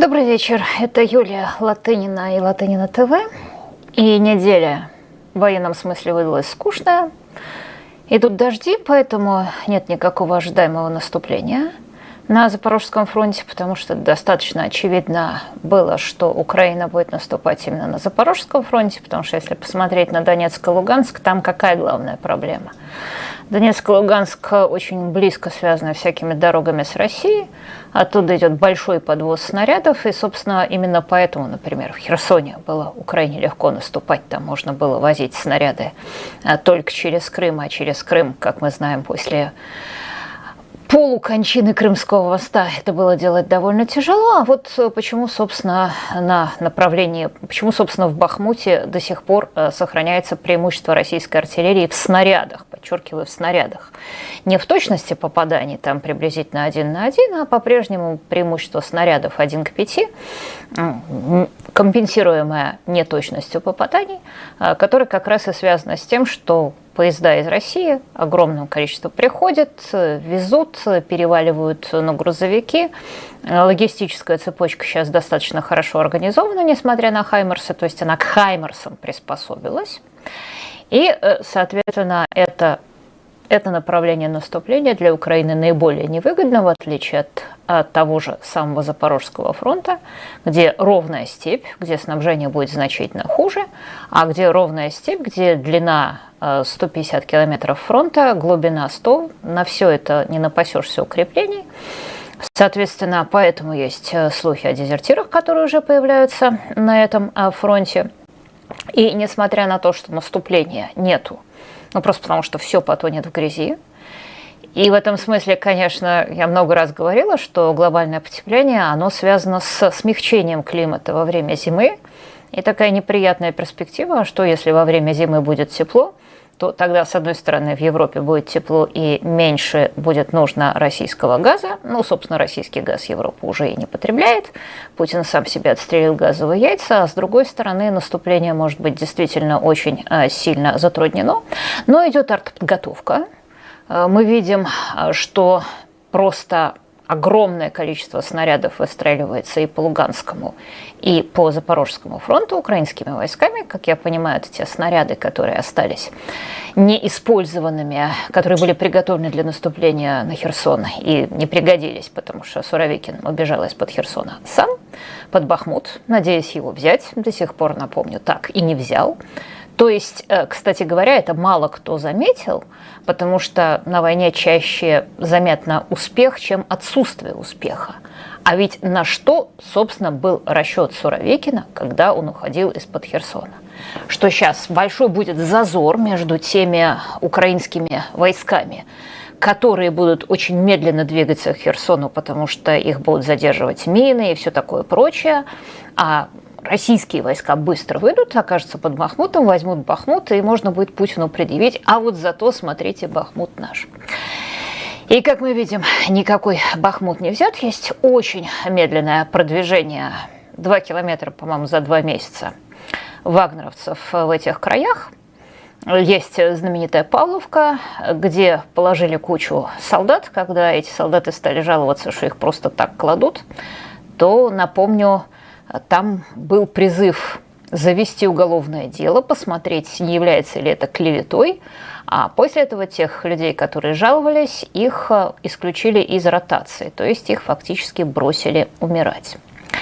Добрый вечер, это Юлия Латынина и Латынина ТВ. И неделя в военном смысле выдалась скучная. Идут дожди, поэтому нет никакого ожидаемого наступления на Запорожском фронте, потому что достаточно очевидно было, что Украина будет наступать именно на Запорожском фронте, потому что если посмотреть на Донецк и Луганск, там какая главная проблема? Донецк и Луганск очень близко связаны всякими дорогами с Россией, оттуда идет большой подвоз снарядов, и, собственно, именно поэтому, например, в Херсоне было Украине легко наступать, там можно было возить снаряды только через Крым, а через Крым, как мы знаем, после полукончины Крымского моста это было делать довольно тяжело. А вот почему, собственно, почему, собственно, в Бахмуте до сих пор сохраняется преимущество российской артиллерии в снарядах, подчеркиваю, в снарядах. Не в точности попаданий, там приблизительно 1 на 1, а по-прежнему преимущество снарядов 1 к 5, компенсируемое неточностью попаданий, которое как раз и связано с тем, что поезда из России огромное количество приходят, везут, переваливают на грузовики. Логистическая цепочка сейчас достаточно хорошо организована, несмотря на «Хаймерсы», то есть она к «Хаймерсам» приспособилась. И, соответственно, это направление наступления для Украины наиболее невыгодно, в отличие от того же самого Запорожского фронта, где ровная степь, где снабжение будет значительно хуже, а где ровная степь, где длина 150 километров фронта, глубина 100, на все это не напасешься укреплений. Соответственно, поэтому есть слухи о дезертирах, которые уже появляются на этом фронте. И несмотря на то, что наступления нету, просто потому что все потонет в грязи. И в этом смысле, конечно, я много раз говорила, что глобальное потепление, оно связано с смягчением климата во время зимы. И такая неприятная перспектива, что если во время зимы будет тепло, то тогда, с одной стороны, в Европе будет тепло и меньше будет нужно российского газа. Собственно, российский газ Европа уже и не потребляет. Путин сам себе отстрелил газовые яйца. А с другой стороны, наступление может быть действительно очень сильно затруднено. Но идет артподготовка. Мы видим, что просто огромное количество снарядов выстреливается и по Луганскому, и по Запорожскому фронту украинскими войсками. Как я понимаю, это те снаряды, которые остались неиспользованными, которые были приготовлены для наступления на Херсон и не пригодились, потому что Суровикин убежал из-под Херсона сам, под Бахмут, надеясь его взять. До сих пор, напомню, так и не взял. То есть, кстати говоря, это мало кто заметил, потому что на войне чаще заметно успех, чем отсутствие успеха. А ведь на что, собственно, был расчет Суровикина, когда он уходил из-под Херсона? Что сейчас большой будет зазор между теми украинскими войсками, которые будут очень медленно двигаться к Херсону, потому что их будут задерживать мины и все такое прочее, а российские войска быстро выйдут, окажутся под Бахмутом, возьмут Бахмут, и можно будет Путину предъявить: а вот зато, смотрите, Бахмут наш. И, как мы видим, никакой Бахмут не взят. Есть очень медленное продвижение, 2 километра, по-моему, за 2 месяца вагнеровцев в этих краях. Есть знаменитая Павловка, где положили кучу солдат. Когда эти солдаты стали жаловаться, что их просто так кладут, то, напомню, там был призыв завести уголовное дело, посмотреть, не является ли это клеветой. А после этого тех людей, которые жаловались, их исключили из ротации, то есть их фактически бросили умирать.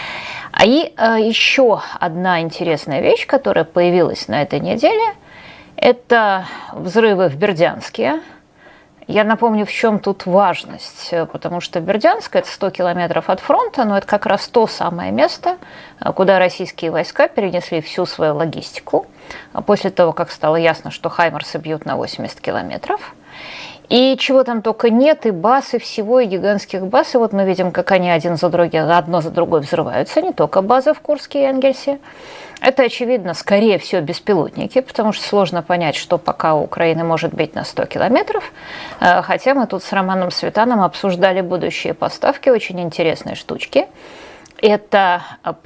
И еще одна интересная вещь, которая появилась на этой неделе, это взрывы в Бердянске. Я напомню, в чем тут важность, потому что Бердянск – это 100 километров от фронта, но это как раз то самое место, куда российские войска перенесли всю свою логистику после того, как стало ясно, что «Хаймерсы» бьют на 80 километров. И чего там только нет, и баз, и всего, и гигантских баз. И вот мы видим, как они одно за другой взрываются, не только базы в Курске и Энгельсе. Это, очевидно, скорее всего, беспилотники, потому что сложно понять, что пока у Украины может быть на 100 километров. Хотя мы тут с Романом Светаном обсуждали будущие поставки, очень интересные штучки. Это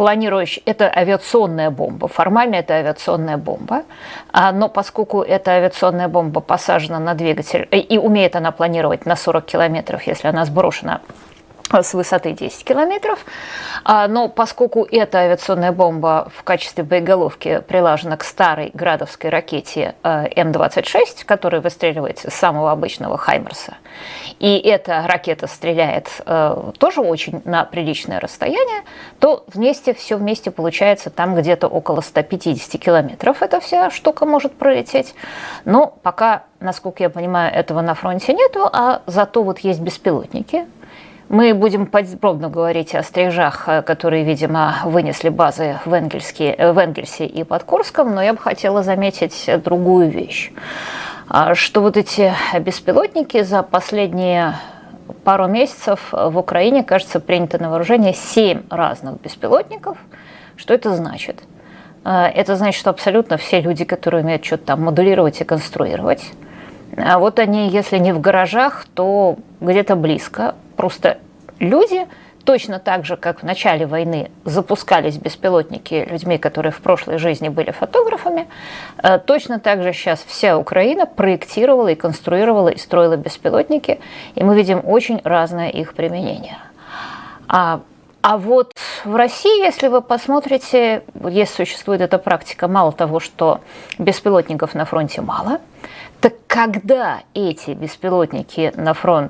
авиационная бомба. Формально это авиационная бомба. Но поскольку эта авиационная бомба посажена на двигатель, и умеет она планировать на 40 километров, если она сброшена с высоты 10 километров. Но поскольку эта авиационная бомба в качестве боеголовки прилажена к старой градовской ракете М-26, которая выстреливается из самого обычного Хаймерса, и эта ракета стреляет тоже очень на приличное расстояние, то все вместе получается там где-то около 150 километров эта вся штука может пролететь. Но пока, насколько я понимаю, этого на фронте нету, а зато вот есть беспилотники. Мы будем подробно говорить о стрижах, которые, видимо, вынесли базы в Энгельсе и под Курском, но я бы хотела заметить другую вещь, что вот эти беспилотники за последние пару месяцев в Украине, кажется, принято на вооружение 7 разных беспилотников. Что это значит? Это значит, что абсолютно все люди, которые умеют что-то там модулировать и конструировать, а вот они, если не в гаражах, то где-то близко. Просто люди, точно так же, как в начале войны запускались беспилотники людьми, которые в прошлой жизни были фотографами, точно так же сейчас вся Украина проектировала и конструировала и строила беспилотники, и мы видим очень разное их применение. А вот в России, если вы посмотрите, существует эта практика, мало того, что беспилотников на фронте мало, так когда эти беспилотники на фронт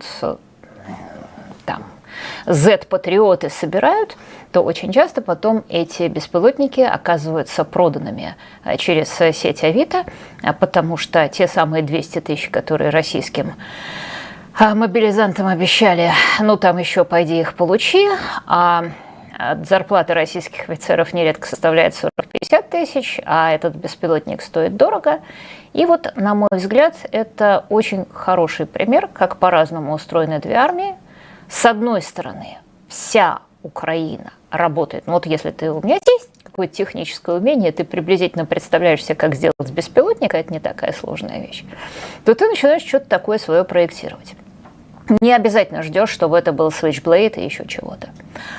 там Z-патриоты собирают, то очень часто потом эти беспилотники оказываются проданными через сеть Авито, потому что те самые 200 тысяч, которые российским мобилизантам обещали, ну там еще пойди их получи, а зарплата российских офицеров нередко составляет 40-50 тысяч, а этот беспилотник стоит дорого. И вот, на мой взгляд, это очень хороший пример, как по-разному устроены две армии. С одной стороны, вся Украина работает. Ну, вот если у меня есть какое-то техническое умение, ты приблизительно представляешь себе, как сделать беспилотник, а это не такая сложная вещь, то ты начинаешь что-то такое свое проектировать. Не обязательно ждешь, чтобы это был Switchblade и еще чего-то.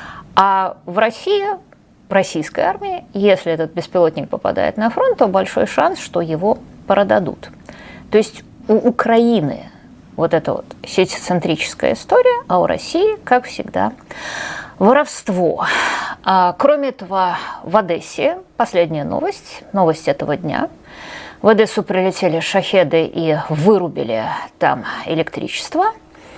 А в России, в российской армии, если этот беспилотник попадает на фронт, то большой шанс, что его продадут. То есть у Украины вот эта вот сетецентрическая история, а у России, как всегда, воровство. Кроме этого, в Одессе последняя новость этого дня. В Одессу прилетели шахеды и вырубили там электричество.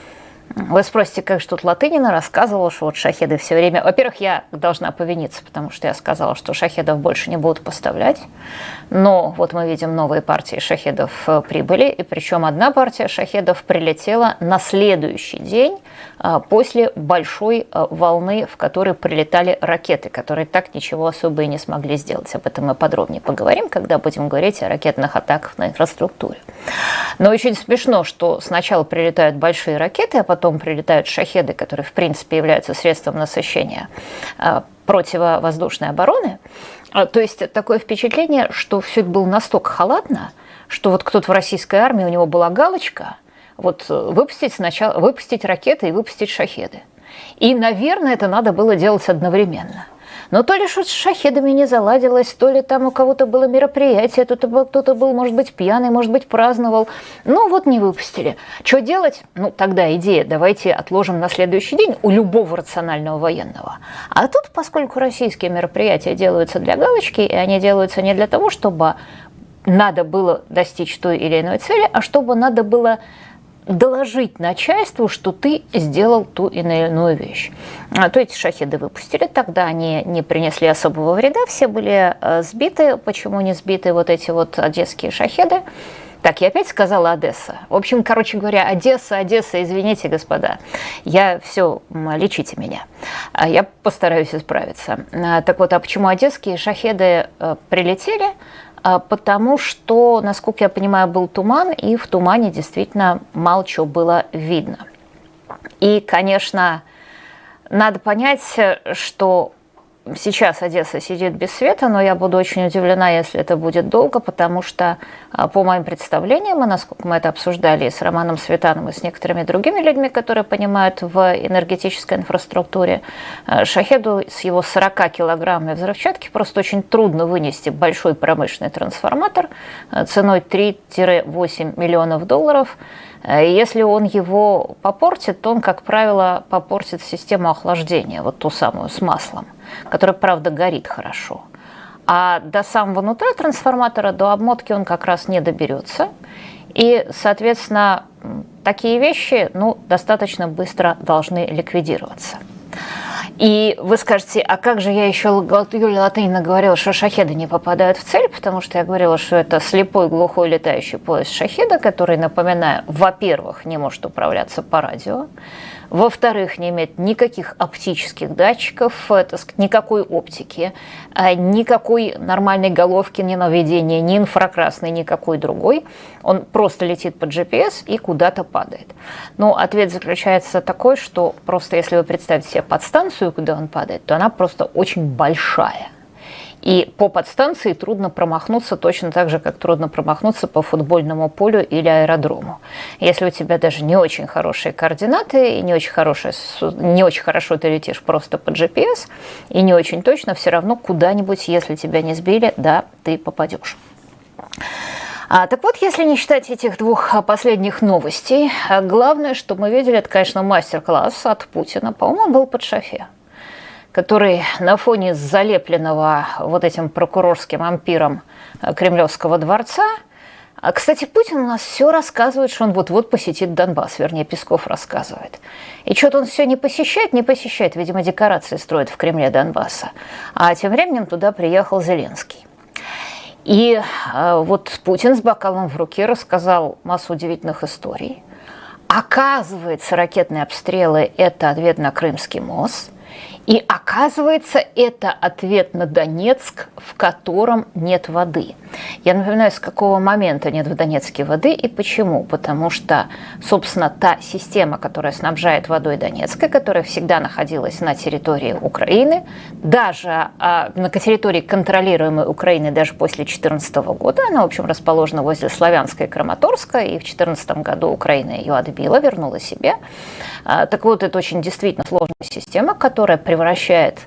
Вы спросите, как же тут Латынина рассказывала, что вот шахеды все время... Во-первых, я должна повиниться, потому что я сказала, что шахедов больше не будут поставлять. Но вот мы видим, новые партии шахедов прибыли, и причем одна партия шахедов прилетела на следующий день после большой волны, в которой прилетали ракеты, которые так ничего особо и не смогли сделать. Об этом мы подробнее поговорим, когда будем говорить о ракетных атаках на инфраструктуре. Но очень смешно, что сначала прилетают большие ракеты, а потом прилетают шахеды, которые, в принципе, являются средством насыщения противовоздушной обороны. То есть такое впечатление, что все это было настолько халатно, что вот кто-то в российской армии, у него была галочка, вот выпустить ракеты и выпустить шахеды. И, наверное, это надо было делать одновременно. Но то ли что с шахедами не заладилось, то ли там у кого-то было мероприятие, кто-то был, может быть, пьяный, может быть, праздновал. Ну вот не выпустили. Что делать? Ну тогда идея, давайте отложим на следующий день у любого рационального военного. А тут, поскольку российские мероприятия делаются для галочки, и они делаются не для того, чтобы надо было достичь той или иной цели, а чтобы надо было доложить начальству, что ты сделал ту или иную вещь. То эти шахеды выпустили, тогда они не принесли особого вреда, все были сбиты. Почему не сбиты вот эти вот одесские шахеды? Так, я опять сказала Одесса. В общем, короче говоря, Одесса, извините, господа. Лечите меня. Я постараюсь исправиться. Так вот, а почему одесские шахеды прилетели? Потому что, насколько я понимаю, был туман, и в тумане действительно мало чего было видно. И, конечно, надо понять, что сейчас Одесса сидит без света, но я буду очень удивлена, если это будет долго, потому что, по моим представлениям, и насколько мы это обсуждали и с Романом Светаном, и с некоторыми другими людьми, которые понимают в энергетической инфраструктуре, «Шахеду» с его 40 килограммами взрывчатки просто очень трудно вынести большой промышленный трансформатор ценой 3-8 миллионов долларов. Если он его попортит, то он, как правило, попортит систему охлаждения, вот ту самую с маслом, которая, правда, горит хорошо. А до самого нутра трансформатора, до обмотки он как раз не доберется. И, соответственно, такие вещи достаточно быстро должны ликвидироваться. И вы скажете, а как же я еще Юлия Латынина говорила, что шахеды не попадают в цель, потому что я говорила, что это слепой, глухой летающий поезд шахеда, который, напоминаю, во-первых, не может управляться по радио, во-вторых, не имеет никаких оптических датчиков, никакой оптики, никакой нормальной головки, ни наведения, ни инфракрасной, никакой другой. Он просто летит по GPS и куда-то падает. Но ответ заключается такой, что просто если вы представите себе подстанцию, куда он падает, то она просто очень большая. И по подстанции трудно промахнуться точно так же, как трудно промахнуться по футбольному полю или аэродрому. Если у тебя даже не очень хорошие координаты и не очень хорошо ты летишь просто по GPS, и не очень точно, все равно куда-нибудь, если тебя не сбили, да, ты попадешь. Так вот, если не считать этих двух последних новостей, главное, что мы видели, это, конечно, мастер-класс от Путина, по-моему, был под шофе, который на фоне залепленного вот этим прокурорским ампиром Кремлевского дворца. Кстати, Путин у нас все рассказывает, что он вот-вот посетит Донбасс, вернее, Песков рассказывает. И что-то он все не посещает, видимо, декорации строит в Кремле Донбасса. А тем временем туда приехал Зеленский. И вот Путин с бокалом в руке рассказал массу удивительных историй. Оказывается, ракетные обстрелы – это ответ на Крымский мост. И оказывается, это ответ на Донецк, в котором нет воды. Я напоминаю, с какого момента нет в Донецке воды и почему. Потому что, собственно, та система, которая снабжает водой Донецк, которая всегда находилась на территории Украины, даже на территории контролируемой Украины даже после 2014 года, она, в общем, расположена возле Славянска и Краматорска, и в 2014 году Украина ее отбила, вернула себе. Так вот, это очень действительно сложная система, которая превращает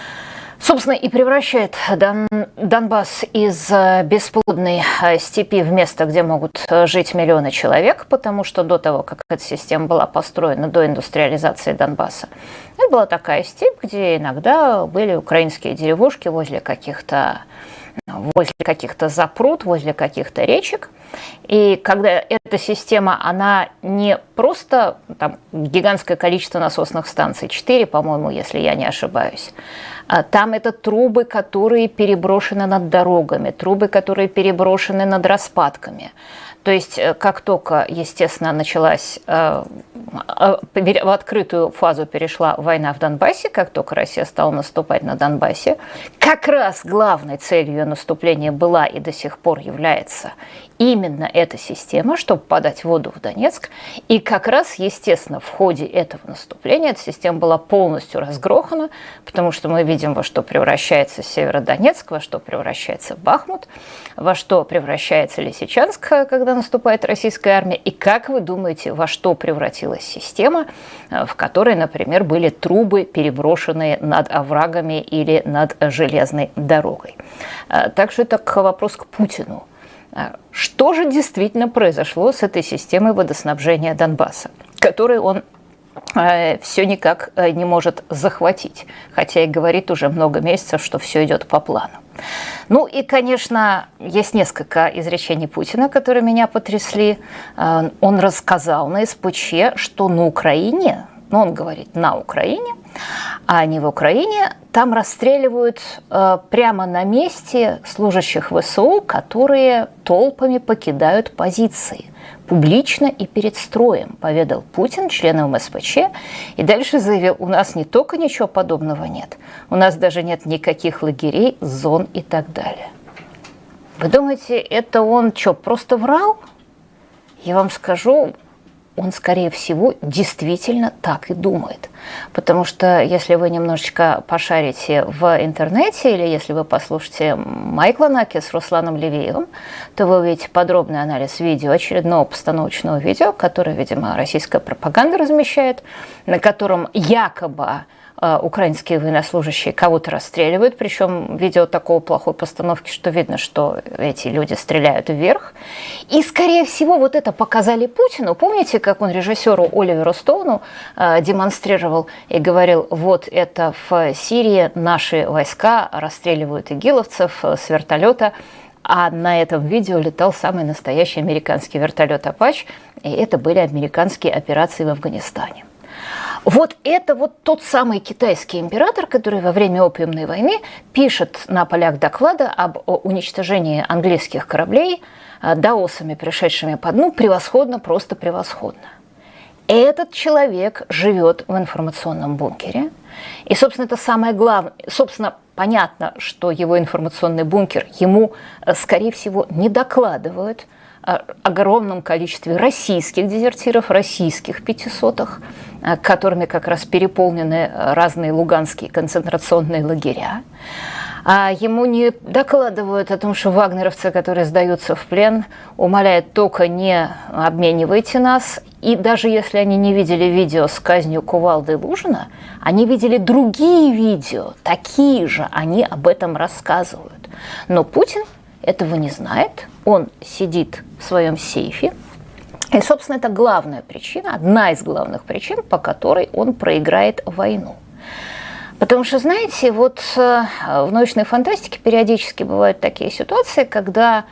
Донбасс из бесплодной степи в место, где могут жить миллионы человек, потому что до того, как эта система была построена, до индустриализации Донбасса, это была такая степь, где иногда были украинские деревушки возле каких-то запруд, возле каких-то речек. И когда эта система, она не просто там гигантское количество насосных станций, 4, по-моему, если я не ошибаюсь, там это трубы, которые переброшены над дорогами, трубы, которые переброшены над распадками. То есть, как только, естественно, началась, в открытую фазу перешла война в Донбассе, как только Россия стала наступать на Донбассе, как раз главной целью ее наступления была и до сих пор является именно эта система, чтобы подать воду в Донецк. И как раз, естественно, в ходе этого наступления эта система была полностью разгрохана, потому что мы видим, во что превращается Северодонецк, во что превращается Бахмут, во что превращается Лисичанск, когда наступает российская армия. И как вы думаете, во что превратилась система, в которой, например, были трубы, переброшенные над оврагами или над железной дорогой? Так что это вопрос к Путину. Что же действительно произошло с этой системой водоснабжения Донбасса, которую он все никак не может захватить, хотя и говорит уже много месяцев, что все идет по плану? Ну и, конечно, есть несколько изречений Путина, которые меня потрясли. Он рассказал на СПЧ, что на Украине, он говорит на Украине, а не в Украине, там расстреливают прямо на месте служащих ВСУ, которые толпами покидают позиции. Публично и перед строем, поведал Путин членам СПЧ. И дальше заявил, у нас не только ничего подобного нет, у нас даже нет никаких лагерей, зон и так далее. Вы думаете, это он что, просто врал? Я вам скажу, он, скорее всего, действительно так и думает. Потому что если вы немножечко пошарите в интернете или если вы послушаете Майкла Наки с Русланом Левиевым, то вы увидите подробный анализ видео, очередного постановочного видео, которое, видимо, российская пропаганда размещает, на котором якобы украинские военнослужащие кого-то расстреливают, причем видео такой плохой постановки, что видно, что эти люди стреляют вверх. И, скорее всего, вот это показали Путину. Помните, как он режиссеру Оливеру Стоуну демонстрировал и говорил, вот это в Сирии наши войска расстреливают игиловцев с вертолета, а на этом видео летал самый настоящий американский вертолет «Апач», и это были американские операции в Афганистане. Вот это вот тот самый китайский император, который во время опиумной войны пишет на полях доклада об уничтожении английских кораблей даосами, пришедшими по дну, превосходно, просто превосходно. Этот человек живет в информационном бункере. И, собственно, это самое главное. Собственно, понятно, что его информационный бункер ему, скорее всего, не докладывают о огромном количестве российских дезертиров, российских пятисотых, которыми как раз переполнены разные луганские концентрационные лагеря. А ему не докладывают о том, что вагнеровцы, которые сдаются в плен, умоляют только не обменивайте нас. И даже если они не видели видео с казнью Кувалды и Лужина, они видели другие видео, такие же, они об этом рассказывают. Но Путин этого не знает, он сидит в своем сейфе. И, собственно, это главная причина, одна из главных причин, по которой он проиграет войну. Потому что, знаете, вот в научной фантастике периодически бывают такие ситуации, когда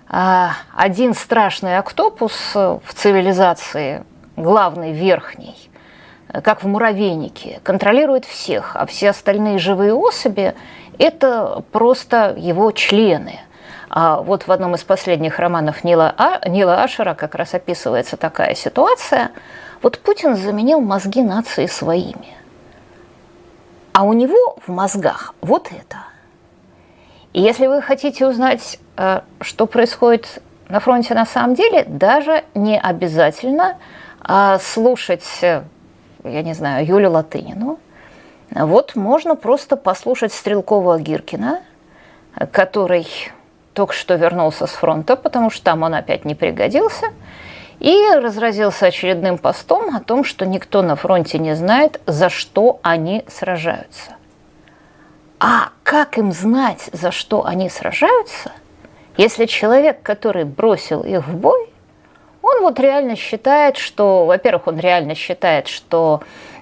один страшный октопус в цивилизации, главный, верхний, как в муравейнике, контролирует всех, а все остальные живые особи – это просто его члены. А вот в одном из последних романов Нила Ашера как раз описывается такая ситуация. Вот Путин заменил мозги нации своими. А у него в мозгах вот это. И если вы хотите узнать, что происходит на фронте на самом деле, даже не обязательно слушать, я не знаю, Юлю Латынину. Вот можно просто послушать Стрелкова-Гиркина, который только что вернулся с фронта, потому что там он опять не пригодился, и разразился очередным постом о том, что никто на фронте не знает, за что они сражаются. А как им знать, за что они сражаются, если человек, который бросил их в бой, он вот реально считает, что, во-первых, он реально считает, что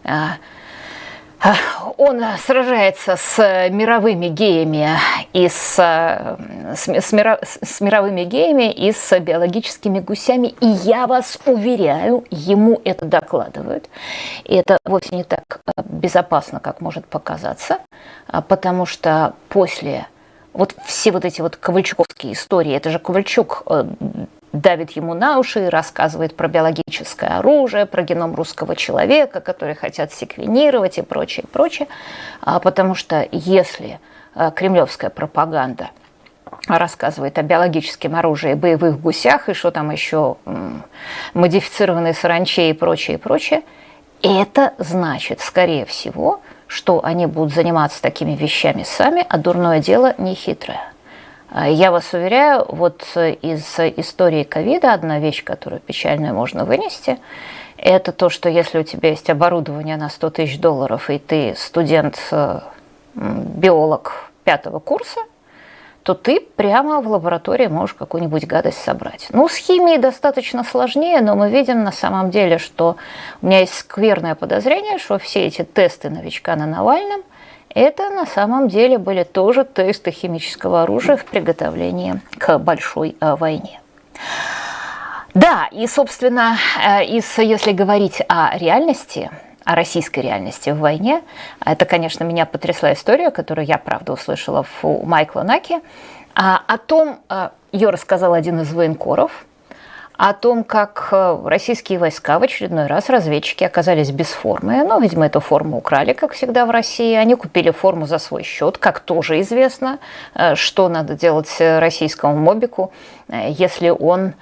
он сражается с мировыми геями и с мировыми геями и с биологическими гусями. И я вас уверяю, ему это докладывают. И это вовсе не так безопасно, как может показаться, потому что после вот все вот эти вот ковальчуковские истории, это же Ковальчук давит ему на уши и рассказывает про биологическое оружие, про геном русского человека, который хотят секвенировать и прочее, прочее. Потому что если кремлевская пропаганда рассказывает о биологическом оружии, боевых гусях и что там еще, модифицированной саранче и прочее, прочее, это значит, скорее всего, что они будут заниматься такими вещами сами, а дурное дело нехитрое. Я вас уверяю, вот из истории ковида одна вещь, которую печальную можно вынести, это то, что если у тебя есть оборудование на $100 тысяч, и ты студент-биолог 5-го курса, то ты прямо в лаборатории можешь какую-нибудь гадость собрать. Ну, с химией достаточно сложнее, но мы видим на самом деле, что у меня есть скверное подозрение, что все эти тесты новичка на Навальном это на самом деле были тоже тесты химического оружия в приготовлении к большой войне. Да, и, собственно, если говорить о реальности, о российской реальности в войне, это, конечно, меня потрясла история, которую я, правда, услышала у Майкла Наки, о том, ее рассказал один из военкоров, о том, как российские войска в очередной раз, разведчики, оказались без формы. Ну, видимо, эту форму украли, как всегда в России. Они купили форму за свой счет, как тоже известно, что надо делать российскому мобику, если он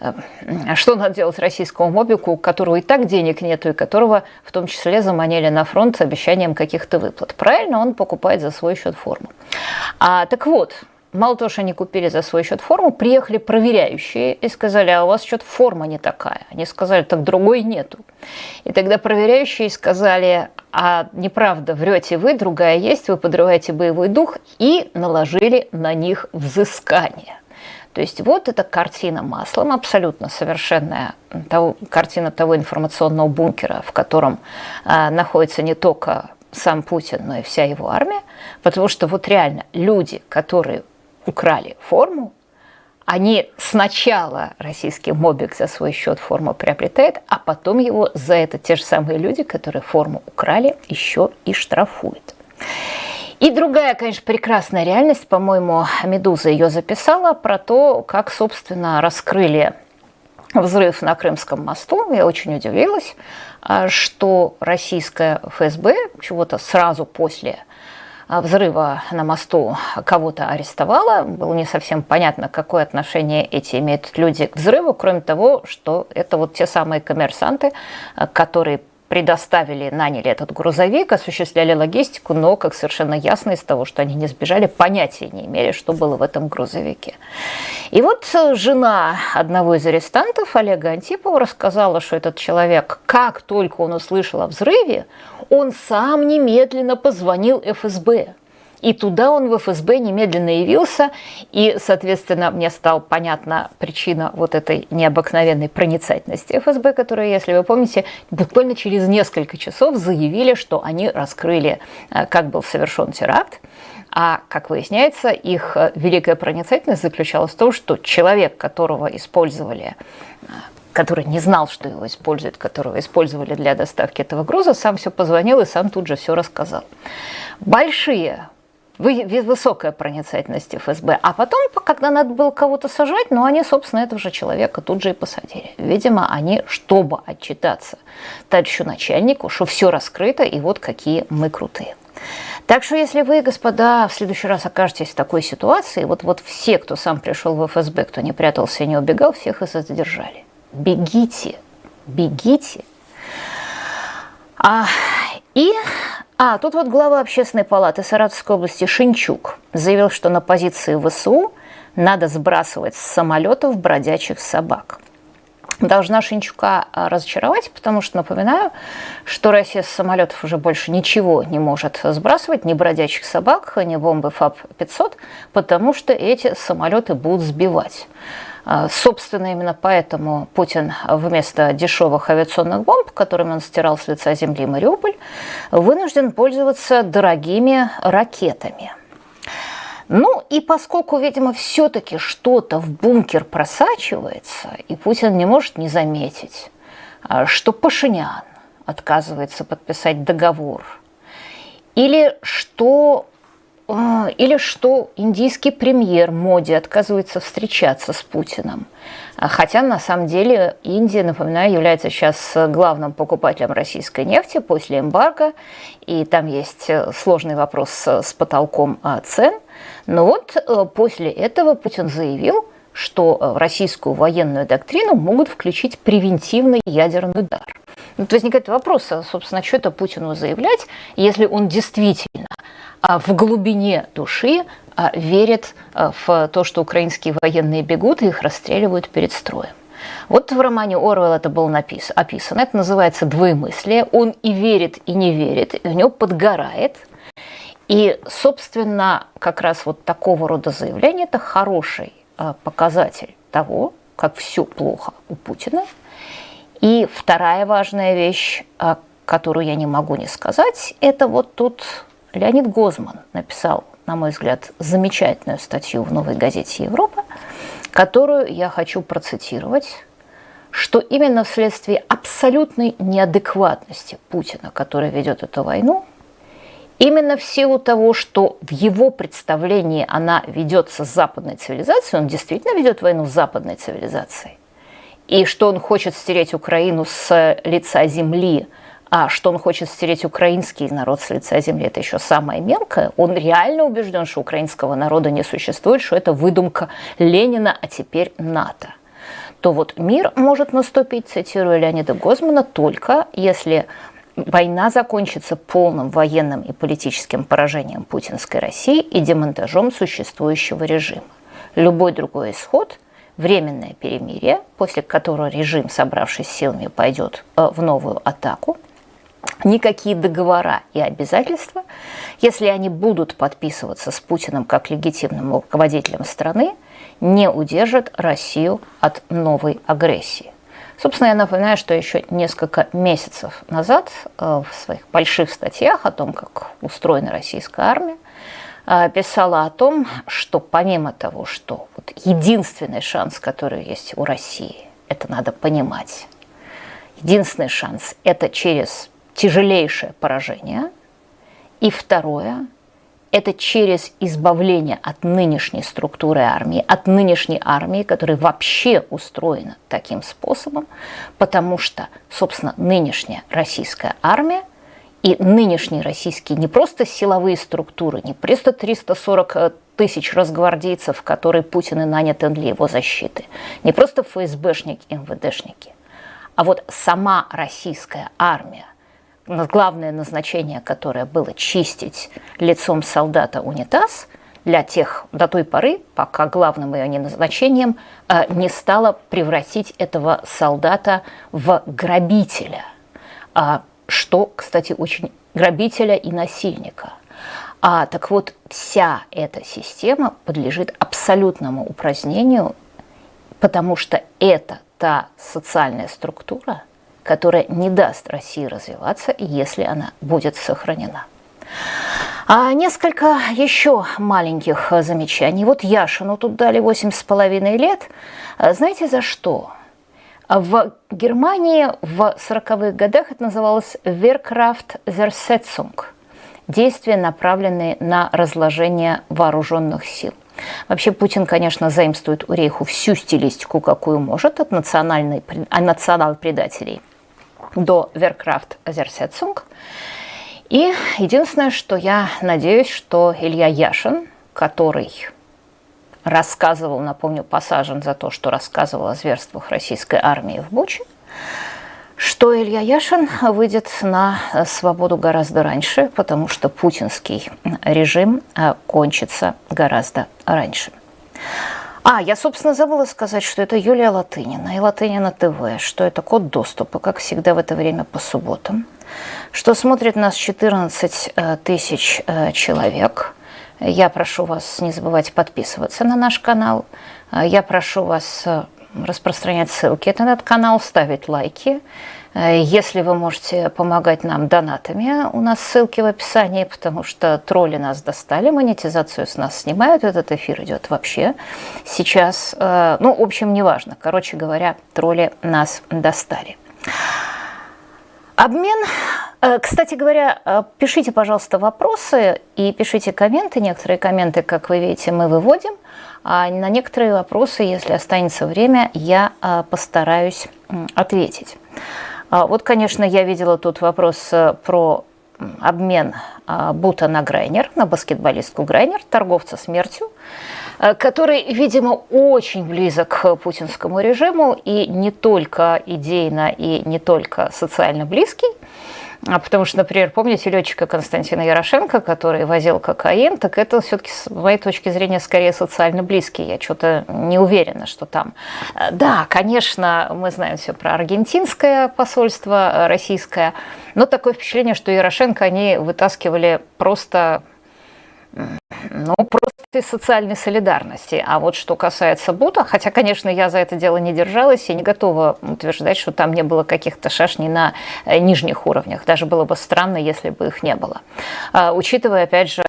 что надо делать российскому мобику, у которого и так денег нету, и которого в том числе заманили на фронт с обещанием каких-то выплат. Правильно, он покупает за свой счет форму. Так вот, мало того, что они купили за свой счет форму, приехали проверяющие и сказали: а у вас что-то форма не такая. Они сказали: так другой нету. И тогда проверяющие сказали: а неправда, врете вы, другая есть, вы подрываете боевой дух, и наложили на них взыскание. То есть вот эта картина маслом, абсолютно совершенная картина того информационного бункера, в котором находится не только сам Путин, но и вся его армия, потому что вот реально люди, которые украли форму, они сначала российский мобик за свой счет форму приобретает, а потом его за это те же самые люди, которые форму украли, еще и штрафуют. И другая, конечно, прекрасная реальность, по-моему, «Медуза» ее записала, про то, как, собственно, раскрыли взрыв на Крымском мосту. Я очень удивилась, что российское ФСБ чего-то сразу после взрыва на мосту кого-то арестовало. Было не совсем понятно, какое отношение эти имеют люди к взрыву, кроме того, что это вот те самые коммерсанты, которые предоставили, наняли этот грузовик, осуществляли логистику, но, как совершенно ясно из того, что они не сбежали, понятия не имели, что было в этом грузовике. И вот жена одного из арестантов, Олега Антипова, рассказала, что этот человек, как только он услышал о взрыве, он сам немедленно позвонил ФСБ. И туда он в ФСБ немедленно явился, и, соответственно, мне стала понятна причина вот этой необыкновенной проницательности ФСБ, которая, если вы помните, буквально через несколько часов заявили, что они раскрыли, как был совершен теракт. А, как выясняется, их великая проницательность заключалась в том, что человек, которого использовали, который не знал, что его используют, которого использовали для доставки этого груза, сам все позвонил и сам тут же все рассказал. Высокая проницательность ФСБ. А потом, когда надо было кого-то сажать, они, собственно, этого же человека тут же и посадили. Видимо, они, чтобы отчитаться товарищу начальнику, что все раскрыто, и вот какие мы крутые. Так что, если вы, господа, в следующий раз окажетесь в такой ситуации, вот все, кто сам пришел в ФСБ, кто не прятался и не убегал, всех и задержали. Бегите, бегите. Тут вот глава Общественной палаты Саратовской области Шинчук заявил, что на позиции ВСУ надо сбрасывать с самолетов бродячих собак. Должна Шинчука разочаровать, потому что, напоминаю, что Россия с самолетов уже больше ничего не может сбрасывать, ни бродячих собак, ни бомбы ФАБ-500, потому что эти самолеты будут сбивать. Собственно, именно поэтому Путин вместо дешевых авиационных бомб, которыми он стирал с лица земли Мариуполь, вынужден пользоваться дорогими ракетами. И поскольку, видимо, все-таки что-то в бункер просачивается, и Путин не может не заметить, что Пашинян отказывается подписать договор, или что индийский премьер Моди отказывается встречаться с Путиным. Хотя, на самом деле, Индия, напоминаю, является сейчас главным покупателем российской нефти после эмбарго, и там есть сложный вопрос с потолком цен. Но вот после этого Путин заявил, что в российскую военную доктрину могут включить превентивный ядерный удар. Тут возникает вопрос, собственно, что это Путину заявлять, если он действительно в глубине души верит в то, что украинские военные бегут и их расстреливают перед строем. Вот в романе Оруэлла это было описано. Это называется двоемыслие. Он и верит, и не верит, и у него подгорает. И, собственно, как раз вот такого рода заявление – это хороший показатель того, как все плохо у Путина. И вторая важная вещь, которую я не могу не сказать, это вот тут Леонид Гозман написал, на мой взгляд, замечательную статью в «Новой газете Европа», которую я хочу процитировать, что именно вследствие абсолютной неадекватности Путина, который ведет эту войну, именно в силу того, что в его представлении она ведется с западной цивилизацией, он действительно ведет войну с западной цивилизацией, и что он хочет стереть Украину с лица земли, а что он хочет стереть украинский народ с лица земли, это еще самое мелкое. Он реально убежден, что украинского народа не существует, что это выдумка Ленина, а теперь НАТО. то вот мир может наступить, цитирую Леонида Гозмана, только если война закончится полным военным и политическим поражением путинской России и демонтажом существующего режима. Любой другой исход – временное перемирие, после которого режим, собравшись силами, пойдет в новую атаку. Никакие договора и обязательства, если они будут подписываться с Путиным как легитимным руководителем страны, не удержат Россию от новой агрессии. Собственно, я напоминаю, что еще несколько месяцев назад в своих больших статьях о том, как устроена российская армия, писала о том, что помимо того, что вот единственный шанс, который есть у России, это надо понимать, единственный шанс – это через тяжелейшее поражение, и второе – это через избавление от нынешней структуры армии, от нынешней армии, которая вообще устроена таким способом, потому что, собственно, нынешняя российская армия и нынешние российские не просто силовые структуры, не просто 340 тысяч росгвардейцев, которые Путин и наняты для его защиты, не просто ФСБшники, МВДшники, а вот сама российская армия, главное назначение, которое было чистить лицом солдата унитаз, до той поры, пока главным ее назначением не стало превратить этого солдата в грабителя, что, кстати, очень грабителя и насильника. Так вот, вся эта система подлежит абсолютному упразднению, потому что это та социальная структура, которая не даст России развиваться, если она будет сохранена. Несколько еще маленьких замечаний. Вот Яшину тут дали 8,5 лет. Знаете, за что? В Германии в 40-х годах это называлось Wehrkraftzersetzung – действия, направленные на разложение вооруженных сил. Вообще Путин, конечно, заимствует у Рейху всю стилистику, какую может, от национал-предателей до Wehrkraftzersetzung. И единственное, что я надеюсь, что Илья Яшин, который рассказывал, напомню, посажен за то, что рассказывал о зверствах российской армии в Буче, что Илья Яшин выйдет на свободу гораздо раньше, потому что путинский режим кончится гораздо раньше. Я, собственно, забыла сказать, что это Юлия Латынина и Латынина ТВ, что это код доступа, как всегда в это время по субботам, что смотрит нас 14 тысяч человек. Я прошу вас не забывать подписываться на наш канал. Я прошу вас распространять ссылки на этот канал, ставить лайки. Если вы можете помогать нам донатами, у нас ссылки в описании, потому что тролли нас достали, монетизацию с нас снимают, этот эфир идет вообще сейчас. В общем, неважно. Короче говоря, тролли нас достали. Обмен. Кстати говоря, пишите, пожалуйста, вопросы и пишите комменты. Некоторые комменты, как вы видите, мы выводим. А на некоторые вопросы, если останется время, я постараюсь ответить. Вот, конечно, я видела тут вопрос про обмен Бута на Грайнер, на баскетболистку Грайнер, торговца смертью, который, видимо, очень близок к путинскому режиму и не только идейно, и не только социально близкий. Потому что, например, помните летчика Константина Ярошенко, который возил кокаин, так это все-таки, с моей точки зрения, скорее социально близкий. Я что-то не уверена, что там. Да, конечно, мы знаем все про аргентинское посольство, российское, но такое впечатление, что Ярошенко они вытаскивали просто из социальной солидарности. А вот что касается Бута, хотя, конечно, я за это дело не держалась и не готова утверждать, что там не было каких-то шашней на нижних уровнях. Даже было бы странно, если бы их не было. Учитывая, опять же,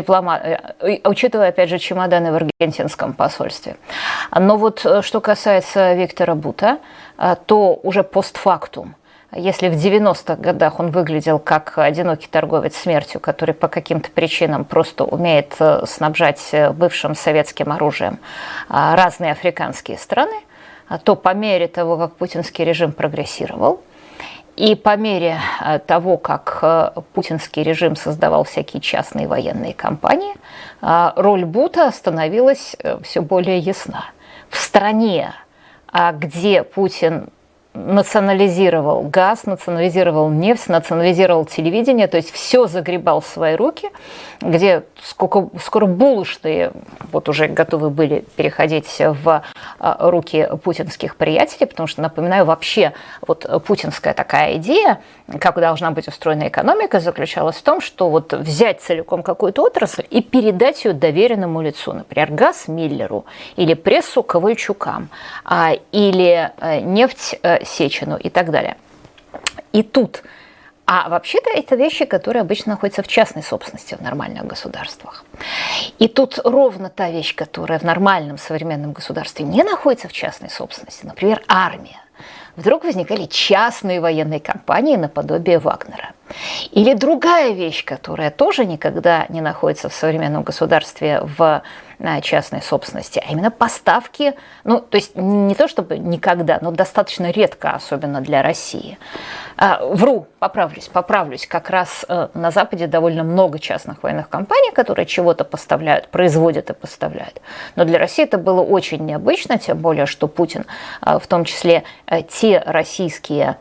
чемоданы в аргентинском посольстве. Но вот что касается Виктора Бута, то уже постфактум, если в 90-х годах он выглядел как одинокий торговец смертью, который по каким-то причинам просто умеет снабжать бывшим советским оружием разные африканские страны, то по мере того, как путинский режим прогрессировал, и по мере того, как путинский режим создавал всякие частные военные компании, роль Бута становилась все более ясна. В стране, где Путин национализировал газ, национализировал нефть, национализировал телевидение, то есть все загребал в свои руки, где скоро булочные вот уже готовы были переходить в руки путинских приятелей, потому что, напоминаю, вообще вот путинская такая идея, как должна быть устроена экономика, заключалась в том, что вот взять целиком какую-то отрасль и передать ее доверенному лицу, например, газ Миллеру, или прессу Ковальчукам, или нефть Сечину и так далее. И тут, а вообще-то это вещи, которые обычно находятся в частной собственности в нормальных государствах. И тут ровно та вещь, которая в нормальном современном государстве не находится в частной собственности, например, армия. Вдруг возникали частные военные компании наподобие Вагнера. Или другая вещь, которая тоже никогда не находится в современном государстве в частной собственности, а именно поставки, ну, то есть не то чтобы никогда, но достаточно редко, особенно для России. Вру, поправлюсь, как раз на Западе довольно много частных военных компаний, которые чего-то поставляют, производят и поставляют. Но для России это было очень необычно, тем более, что Путин, в том числе те российские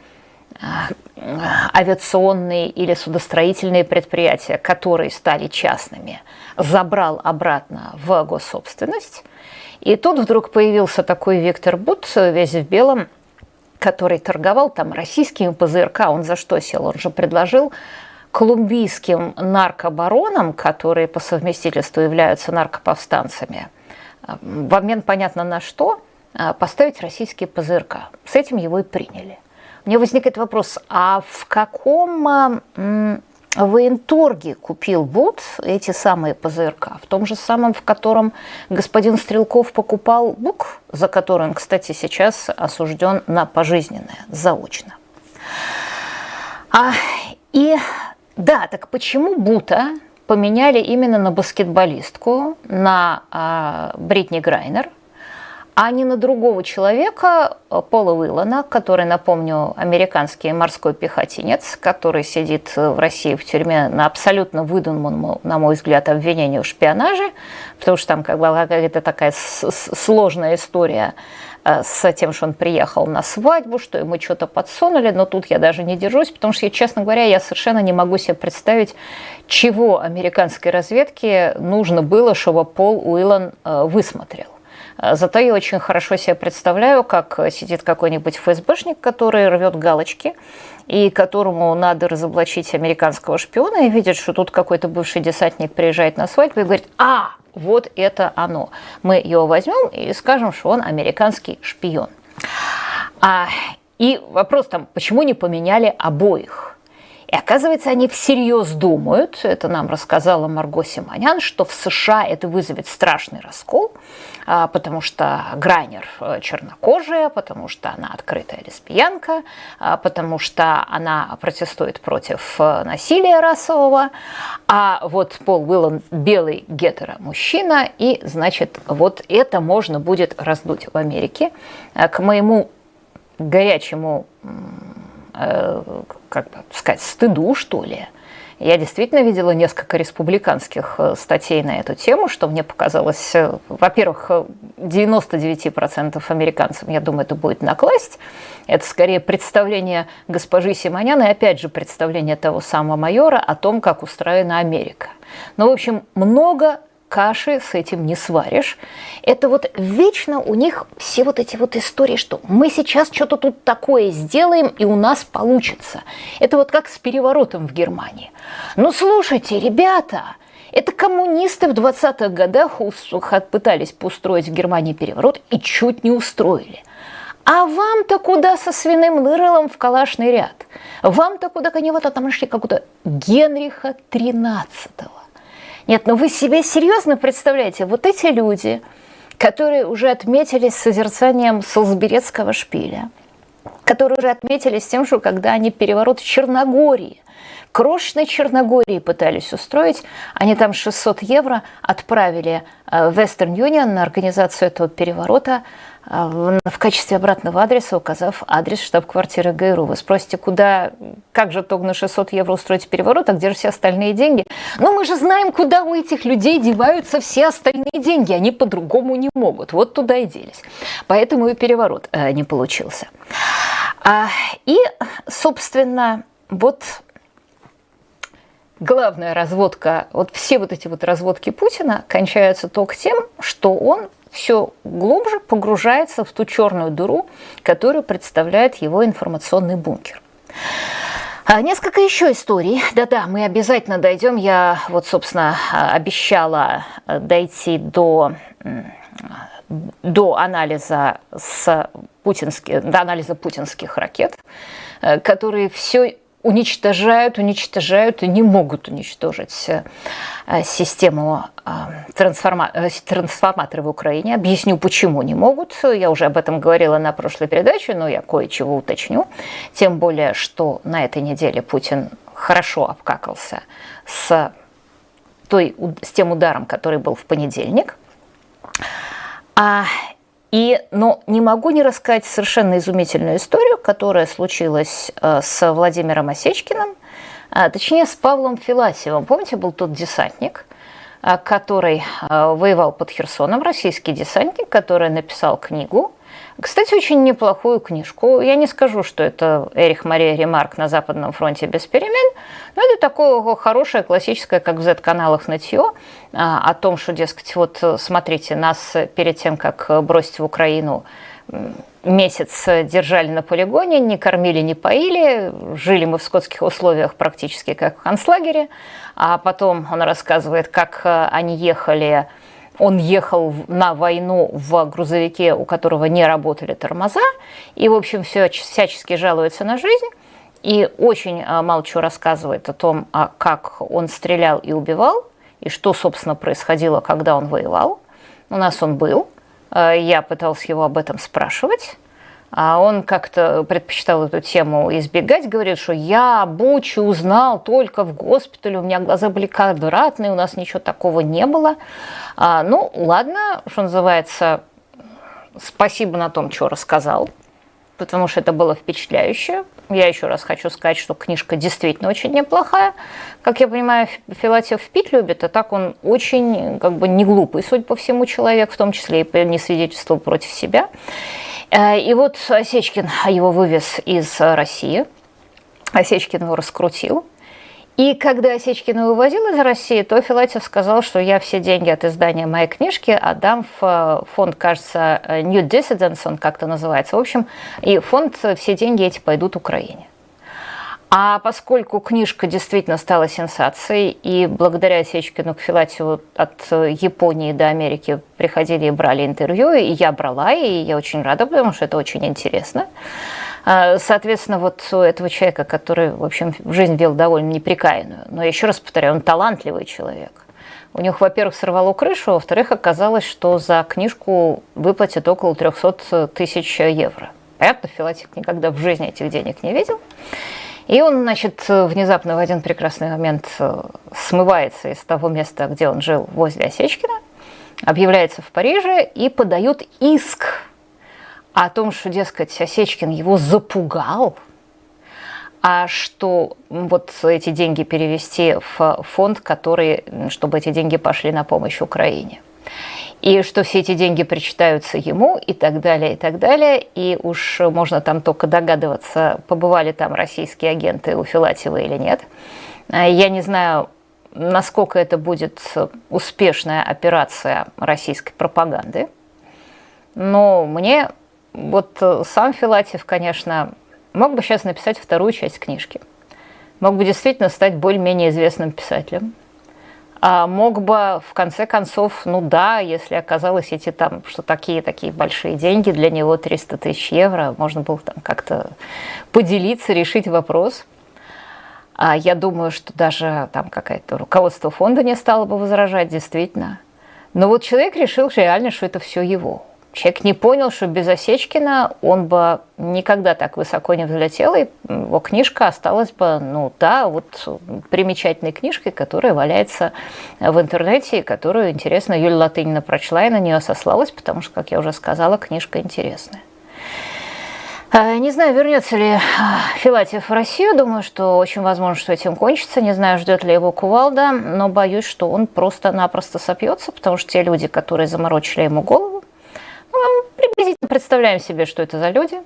авиационные или судостроительные предприятия, которые стали частными, забрал обратно в госсобственность. И тут вдруг появился такой Виктор Бут, весь в белом, который торговал там российскими ПЗРК. Он за что сел? Он же предложил колумбийским наркобаронам, которые по совместительству являются наркоповстанцами, в обмен понятно на что, поставить российские ПЗРК. С этим его и приняли. У меня возникает вопрос, а в каком военторге купил Бут эти самые ПЗРК? В том же самом, в котором господин Стрелков покупал БУК, за который он, кстати, сейчас осужден на пожизненное, заочно. И да, так почему Бута поменяли именно на баскетболистку, на Бритни Грайнер, а не на другого человека, Пола Уиллана, который, напомню, американский морской пехотинец, который сидит в России в тюрьме на абсолютно выдуманном, на мой взгляд, обвинении в шпионаже, потому что там какая-то такая сложная история с тем, что он приехал на свадьбу, что ему что-то подсунули, но тут я даже не держусь, потому что, честно говоря, я совершенно не могу себе представить, чего американской разведке нужно было, чтобы Пол Уиллан высмотрел. Зато я очень хорошо себе представляю, как сидит какой-нибудь ФСБшник, который рвет галочки, и которому надо разоблачить американского шпиона, и видит, что тут какой-то бывший десантник приезжает на свадьбу и говорит: вот это оно. Мы его возьмем и скажем, что он американский шпион. И вопрос там, почему не поменяли обоих? И оказывается, они всерьез думают, это нам рассказала Марго Симонян, что в США это вызовет страшный раскол, потому что Грайнер чернокожая, потому что она открытая лесбиянка, потому что она протестует против насилия расового, а вот Пол Уиллан белый гетеро-мужчина, и, значит, вот это можно будет раздуть в Америке. К моему горячему, как бы сказать, стыду, что ли. Я действительно видела несколько республиканских статей на эту тему, что мне показалось, во-первых, 99% американцам, я думаю, это будет накласть. Это скорее представление госпожи Симонян и, опять же, представление того самого майора о том, как устроена Америка. Ну, в общем, много каши с этим не сваришь. Это вот вечно у них все вот эти вот истории, что мы сейчас что-то тут такое сделаем, и у нас получится. Это вот как с переворотом в Германии. Ну, слушайте, ребята, это коммунисты в 20-х годах пытались устроить в Германии переворот и чуть не устроили. А вам-то куда со свиным нырылом в калашный ряд? Вам-то куда коневато там нашли какого-то Генриха XIII? Нет, ну вы себе серьезно представляете, вот эти люди, которые уже отметились созерцанием Солсберецкого шпиля, которые уже отметились тем, что когда они переворот в Черногории, крошечной Черногории пытались устроить, они там 600 евро отправили в Western Union на организацию этого переворота, в качестве обратного адреса указав адрес штаб-квартиры ГРУ. Вы спросите, куда, как же только на 600 евро устроить переворот, а где же все остальные деньги? Ну, мы же знаем, куда у этих людей деваются все остальные деньги, они по-другому не могут. Вот туда и делись. Поэтому и переворот не получился. И, собственно, вот главная разводка, вот все вот эти вот разводки Путина кончаются только тем, что он все глубже погружается в ту черную дыру, которую представляет его информационный бункер. Несколько еще историй. Да-да, мы обязательно дойдем. Я вот, собственно, обещала дойти до анализа путинских ракет, которые все уничтожают и не могут уничтожить систему трансформаторы в Украине. Объясню, почему не могут. Я уже об этом говорила на прошлой передаче, но я кое-чего уточню. Тем более, что на этой неделе Путин хорошо обкакался с тем ударом, который был в понедельник. Но не могу не рассказать совершенно изумительную историю, которая случилась с Владимиром Осечкиным, точнее с Павлом Филатьевым. Помните, был тот десантник, который воевал под Херсоном, российский десантник, который написал книгу. Кстати, очень неплохую книжку. Я не скажу, что это Эрих Мария Ремарк «На Западном фронте без перемен», но это такое хорошее, классическое, как в Z-каналах, нытье о том, что, дескать, вот смотрите, нас перед тем, как бросить в Украину, месяц держали на полигоне, не кормили, не поили, жили мы в скотских условиях практически как в концлагере, а потом он рассказывает, как они ехали. Он ехал на войну в грузовике, у которого не работали тормоза, и, в общем, всячески жалуется на жизнь, и очень мало чего рассказывает о том, как он стрелял и убивал, и что, собственно, происходило, когда он воевал. У нас он был, я пыталась его об этом спрашивать, а он как-то предпочитал эту тему избегать, говорит, что я Бучу узнал только в госпитале, у меня глаза были квадратные, у нас ничего такого не было. Ну, ладно, что называется, спасибо на том, что рассказал, потому что это было впечатляюще. Я еще раз хочу сказать, что книжка действительно очень неплохая. Как я понимаю, Филатьев пить любит, а так он очень не глупый, судя по всему, человек, в том числе и не свидетельствовал против себя. И вот Осечкин его вывез из России, Осечкин его раскрутил. И когда Осечкин его вывозил из России, то Филатьев сказал, что я все деньги от издания моей книжки отдам в фонд, кажется, New Dissidents, он как-то называется. В общем, и фонд, все деньги эти пойдут Украине. А поскольку книжка действительно стала сенсацией, и благодаря Осечкину к Филатьеву от Японии до Америки приходили и брали интервью, и я брала, и я очень рада, потому что это очень интересно. Соответственно, вот у этого человека, который, в общем, жизнь вел довольно неприкаянную, но еще раз повторяю, он талантливый человек. У них, во-первых, сорвало крышу, а во-вторых, оказалось, что за книжку выплатят около 300 тысяч евро. Понятно, Филатьев никогда в жизни этих денег не видел. И он, значит, внезапно в один прекрасный момент смывается из того места, где он жил, возле Осечкина, объявляется в Париже и подает иск о том, что, дескать, Осечкин его запугал, а что вот эти деньги перевести в фонд, который, чтобы эти деньги пошли на помощь Украине. И что все эти деньги причитаются ему, и так далее, и так далее. И уж можно там только догадываться, побывали там российские агенты у Филатьева или нет. Я не знаю, насколько это будет успешная операция российской пропаганды. Но мне вот сам Филатьев, конечно, мог бы сейчас написать вторую часть книжки. Мог бы действительно стать более-менее известным писателем. А мог бы, в конце концов, ну да, если оказалось эти там, что такие большие деньги, для него 300 тысяч евро, можно было там как-то поделиться, решить вопрос. А я думаю, что даже там какое-то руководство фонда не стало бы возражать, действительно. Но вот человек решил реально, что это все его. человек не понял, что без Осечкина он бы никогда так высоко не взлетел, и его книжка осталась бы, ну да, вот примечательной книжкой, которая валяется в интернете, и которую, интересно, Юлия Латынина прочла и на нее сослалась, потому что, как я уже сказала, книжка интересная. Не знаю, вернется ли Филатьев в Россию. Думаю, что очень возможно, что этим кончится. Не знаю, ждет ли его кувалда, но боюсь, что он просто-напросто сопьется, потому что те люди, которые заморочили ему голову, ну, мы приблизительно представляем себе, что это за люди,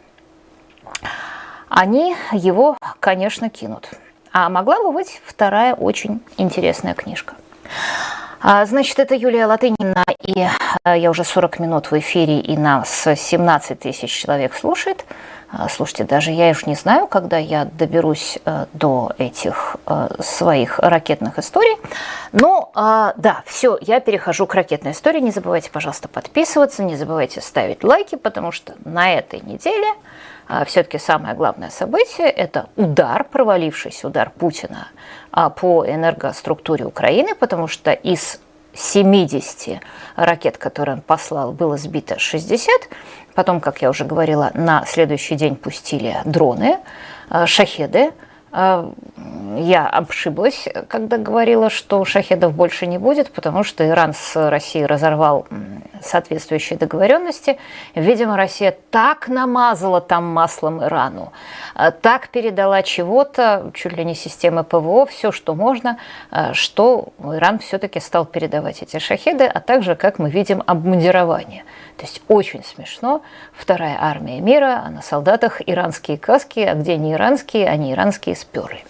они его, конечно, кинут. А могла бы быть вторая очень интересная книжка. Значит, это Юлия Латынина, и я уже 40 минут в эфире, и нас 17 тысяч человек слушает. Слушайте, даже я уж не знаю, когда я доберусь до этих своих ракетных историй. Но да, все, я перехожу к ракетной истории. Не забывайте, пожалуйста, подписываться, не забывайте ставить лайки, потому что на этой неделе все-таки самое главное событие – это удар, провалившийся удар Путина по энергоструктуре Украины, потому что из 70 ракет, которые он послал, было сбито 60. Потом, как я уже говорила, на следующий день пустили дроны, шахеды. Я ошиблась, когда говорила, что шахедов больше не будет, потому что Иран с Россией разорвал соответствующие договоренности. Видимо, Россия так намазала там маслом Ирану, так передала чего-то, чуть ли не системы ПВО, все, что можно, что Иран все-таки стал передавать эти шахеды, а также, как мы видим, обмундирование. То есть очень смешно. Вторая армия мира, а на солдатах иранские каски, а где не иранские, они иранские сперли.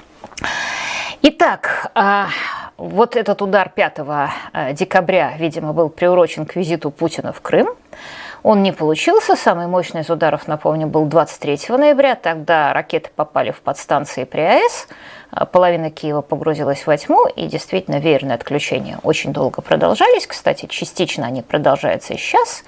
Итак, вот этот удар 5 декабря, видимо, был приурочен к визиту Путина в Крым. Он не получился. Самый мощный из ударов, напомню, был 23 ноября. Тогда ракеты попали в подстанции при АЭС. Половина Киева погрузилась во тьму, и действительно веерные отключения очень долго продолжались. Кстати, частично они продолжаются и сейчас.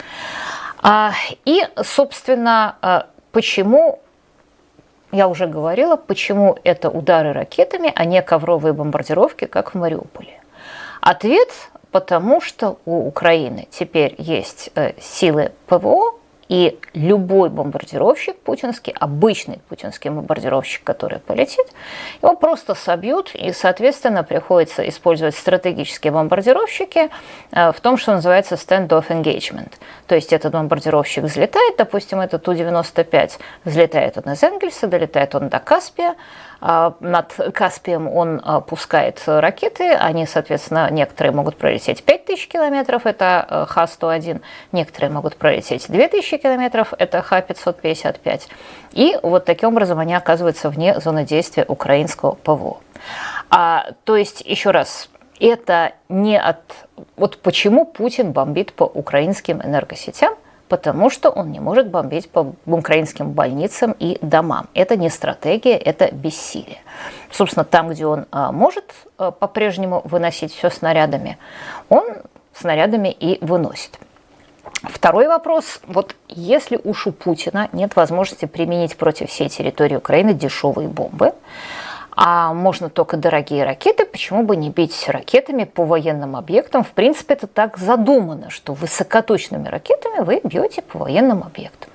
И, собственно, почему, я уже говорила, почему это удары ракетами, а не ковровые бомбардировки, как в Мариуполе. Ответ – потому что у Украины теперь есть силы ПВО, и любой бомбардировщик путинский, обычный путинский бомбардировщик, который полетит, его просто собьют, и, соответственно, приходится использовать стратегические бомбардировщики в том, что называется stand-off engagement. То есть этот бомбардировщик взлетает, допустим, это Ту-95, взлетает он из Энгельса, долетает он до Каспия, над Каспием он пускает ракеты, они, соответственно, некоторые могут пролететь 5000 километров, это Х-101, некоторые могут пролететь 2000 километров, это Х-555. И вот таким образом они оказываются вне зоны действия украинского ПВО. То есть, еще раз, это не от... Вот почему Путин бомбит по украинским энергосетям? Потому что он не может бомбить по украинским больницам и домам. Это не стратегия, это бессилие. Собственно, там, где он может по-прежнему выносить все снарядами, он снарядами и выносит. Второй вопрос. Вот если уж у Путина нет возможности применить против всей территории Украины дешевые бомбы, а можно только дорогие ракеты, почему бы не бить ракетами по военным объектам? В принципе, это так задумано, что высокоточными ракетами вы бьете по военным объектам.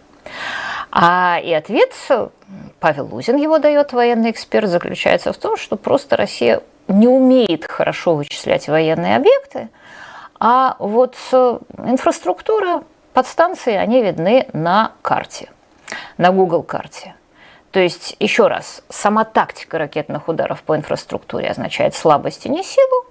И ответ, Павел Лузин его дает, военный эксперт, заключается в том, что просто Россия не умеет хорошо вычислять военные объекты, а вот инфраструктура, подстанции, они видны на карте, на Google карте. То есть, еще раз, сама тактика ракетных ударов по инфраструктуре означает слабость и не силу,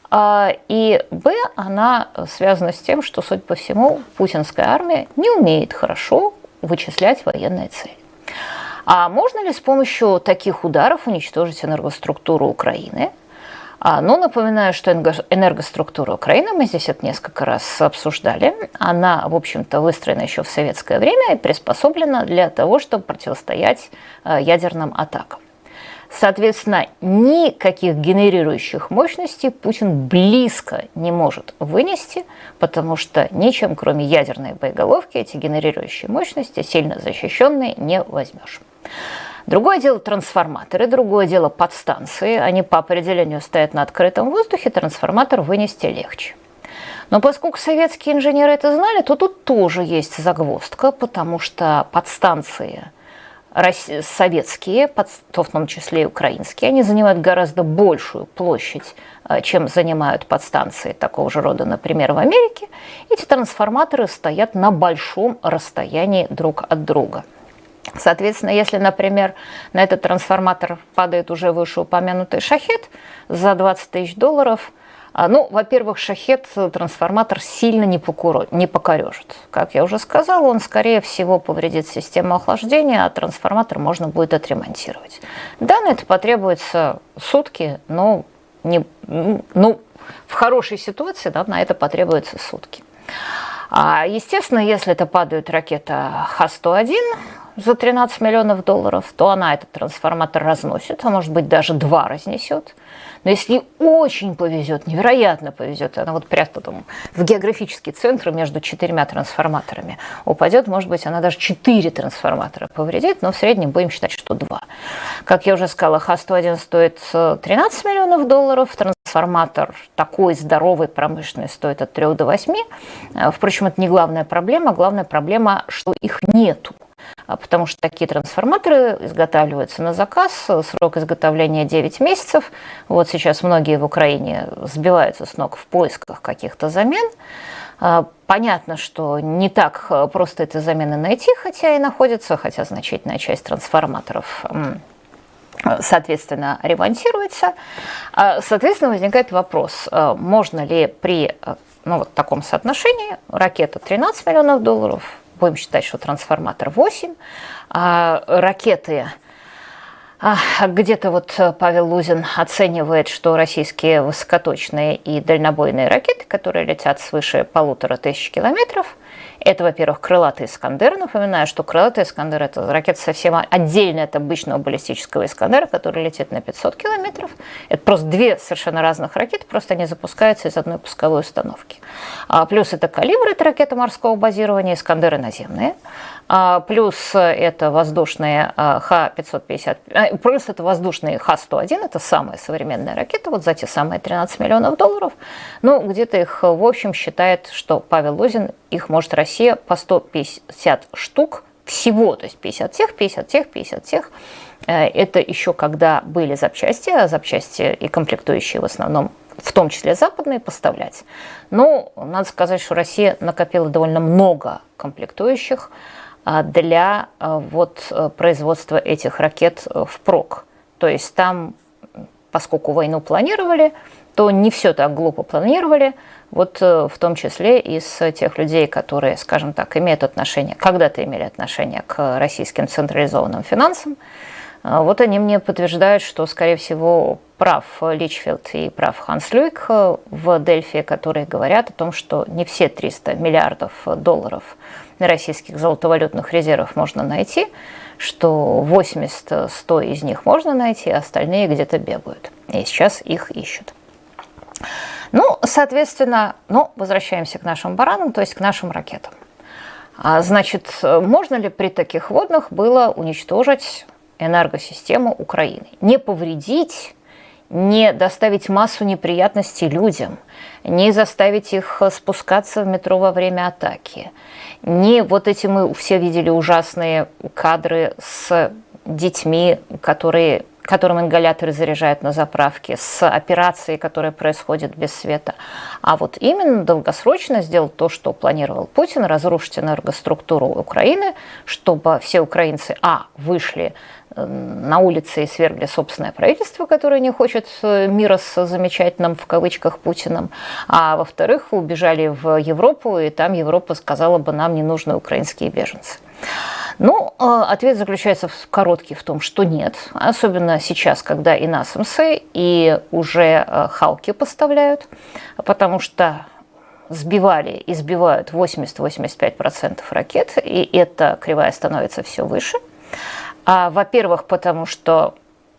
и б, она связана с тем, что, судя по всему, путинская армия не умеет хорошо вычислять военные цели. А можно ли с помощью таких ударов уничтожить энергоструктуру Украины? Но напоминаю, что энергоструктура Украины, мы здесь это несколько раз обсуждали, она, в общем-то, выстроена еще в советское время и приспособлена для того, чтобы противостоять ядерным атакам. Соответственно, никаких генерирующих мощностей Путин близко не может вынести, потому что ничем, кроме ядерной боеголовки, эти генерирующие мощности, сильно защищенные, не возьмешь. Другое дело трансформаторы, другое дело подстанции. Они по определению стоят на открытом воздухе, трансформатор вынести легче. Но поскольку советские инженеры это знали, то тут тоже есть загвоздка, потому что подстанции советские, в том числе и украинские, они занимают гораздо большую площадь, чем занимают подстанции такого же рода, например, в Америке. Эти трансформаторы стоят на большом расстоянии друг от друга. Соответственно, если, например, на этот трансформатор падает уже вышеупомянутый «Шахед» за $20 000, ну, во-первых, «Шахед» трансформатор сильно не покорежит. Как я уже сказала, он, скорее всего, повредит систему охлаждения, а трансформатор можно будет отремонтировать. Да, на это потребуется сутки, но в хорошей ситуации, да, на это потребуется сутки. Естественно, если это падает ракета Х-101 за $13 миллионов, то она этот трансформатор разносит, а может быть даже 2 разнесет. Но если очень повезет, невероятно повезет, она вот прямо там в географический центр между 4 трансформаторами упадет, может быть, она даже 4 трансформатора повредит, но в среднем будем считать, что 2. Как я уже сказала, Х-101 стоит $13 миллионов, трансформатор такой здоровый, промышленный, стоит от 3 до 8. Впрочем, это не главная проблема, что их нету. Потому что такие трансформаторы изготавливаются на заказ, срок изготовления 9 месяцев. Вот сейчас многие в Украине сбиваются с ног в поисках каких-то замен. Понятно, что не так просто эти замены найти, хотя значительная часть трансформаторов, соответственно, ремонтируется. Соответственно, возникает вопрос, можно ли при вот таком соотношении ракета $13 миллионов, будем считать, что трансформатор 8, ракеты, где-то вот Павел Лузин оценивает, что российские высокоточные и дальнобойные ракеты, которые летят свыше 1500 километров, это, во-первых, крылатый «Искандер». Напоминаю, что крылатый «Искандер» – это ракета совсем отдельная от обычного баллистического «Искандера», который летит на 500 километров. Это просто 2 совершенно разных ракеты, просто они запускаются из одной пусковой установки. Плюс это «Калибр», это ракета морского базирования, «Искандеры» наземные. Плюс это воздушные Х-550, плюс это воздушные Х-101, это самая современная ракета, вот за те самые $13 миллионов. Ну, где-то их, в общем, считает, что Павел Лузин, их может Россия по 150 штук всего, то есть 50 тех. Это еще когда были запчасти, а запчасти и комплектующие в основном, в том числе западные, поставлять. Но надо сказать, что Россия накопила довольно много комплектующих для производства этих ракет впрок. То есть там, поскольку войну планировали, то не все так глупо планировали, вот в том числе из тех людей, которые, скажем так, когда-то имели отношение к российским централизованным финансам. Вот они мне подтверждают, что, скорее всего, прав Личфилд и прав Ханс Люйк в Дельфи, которые говорят о том, что не все $300 миллиардов российских золотовалютных резервов можно найти, что 80-100 из них можно найти, а остальные где-то бегают. И сейчас их ищут. Ну, соответственно, возвращаемся к нашим баранам, то есть к нашим ракетам. Значит, можно ли при таких водных было уничтожить энергосистему Украины? Не повредить, не доставить массу неприятностей людям, не заставить их спускаться в метро во время атаки, не вот эти мы все видели ужасные кадры с детьми, которым ингаляторы заряжают на заправке, с операцией, которая происходит без света. А вот именно долгосрочно сделать то, что планировал Путин, разрушить энергоструктуру Украины, чтобы все украинцы, вышли на улицы и свергли собственное правительство, которое не хочет мира с замечательным, в кавычках, Путиным, а во-вторых, убежали в Европу, и там Европа сказала бы, нам не нужны украинские беженцы. Ну, ответ заключается короткий в том, что нет, особенно сейчас, когда и НАСАМСы, и уже Халки поставляют, потому что сбивали и сбивают 80-85% ракет, и эта кривая становится все выше. Во-первых, потому что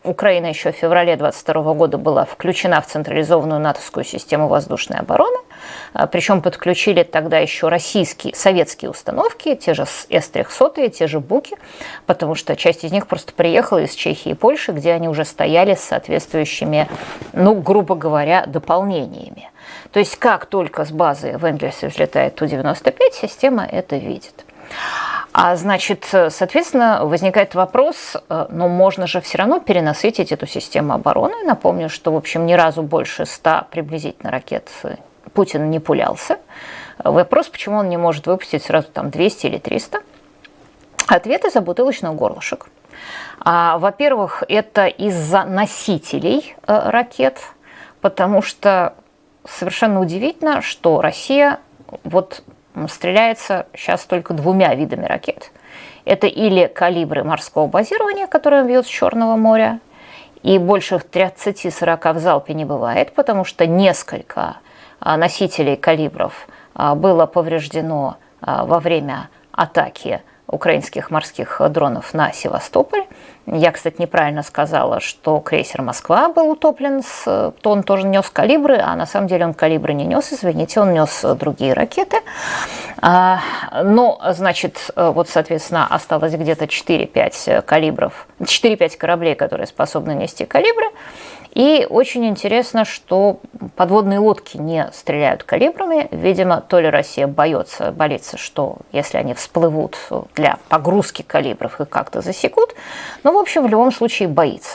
Украина еще в феврале 2022 года была включена в централизованную натовскую систему воздушной обороны, причем подключили тогда еще российские, советские установки, те же С-300, те же Буки, потому что часть из них просто приехала из Чехии и Польши, где они уже стояли с соответствующими, ну, грубо говоря, дополнениями. То есть как только с базы в Энгельсе взлетает Ту-95, система это видит. А значит, соответственно, возникает вопрос, но можно же все равно перенасытить эту систему обороны. Напомню, что, в общем, ни разу больше 100 приблизительно ракет Путин не пулялся. Вопрос, почему он не может выпустить сразу там 200 или 300? Ответ из-за бутылочных горлышек. Во-первых, это из-за носителей ракет, потому что совершенно удивительно, что Россия вот стреляется сейчас только двумя видами ракет. Это или калибры морского базирования, которые он бьет с Черного моря, и больше 30-40 в залпе не бывает, потому что несколько носителей калибров было повреждено во время атаки украинских морских дронов на Севастополь. Я, кстати, неправильно сказала, что крейсер «Москва» был утоплен, то он тоже нес калибры, а на самом деле он калибры не нес, извините, он нес другие ракеты. Но, значит, вот, соответственно, осталось где-то 4-5 калибров, 4-5 кораблей, которые способны нести калибры. И очень интересно, что подводные лодки не стреляют калибрами. Видимо, то ли Россия боится, что если они всплывут для погрузки калибров, их как-то засекут. Но, в общем, в любом случае боится.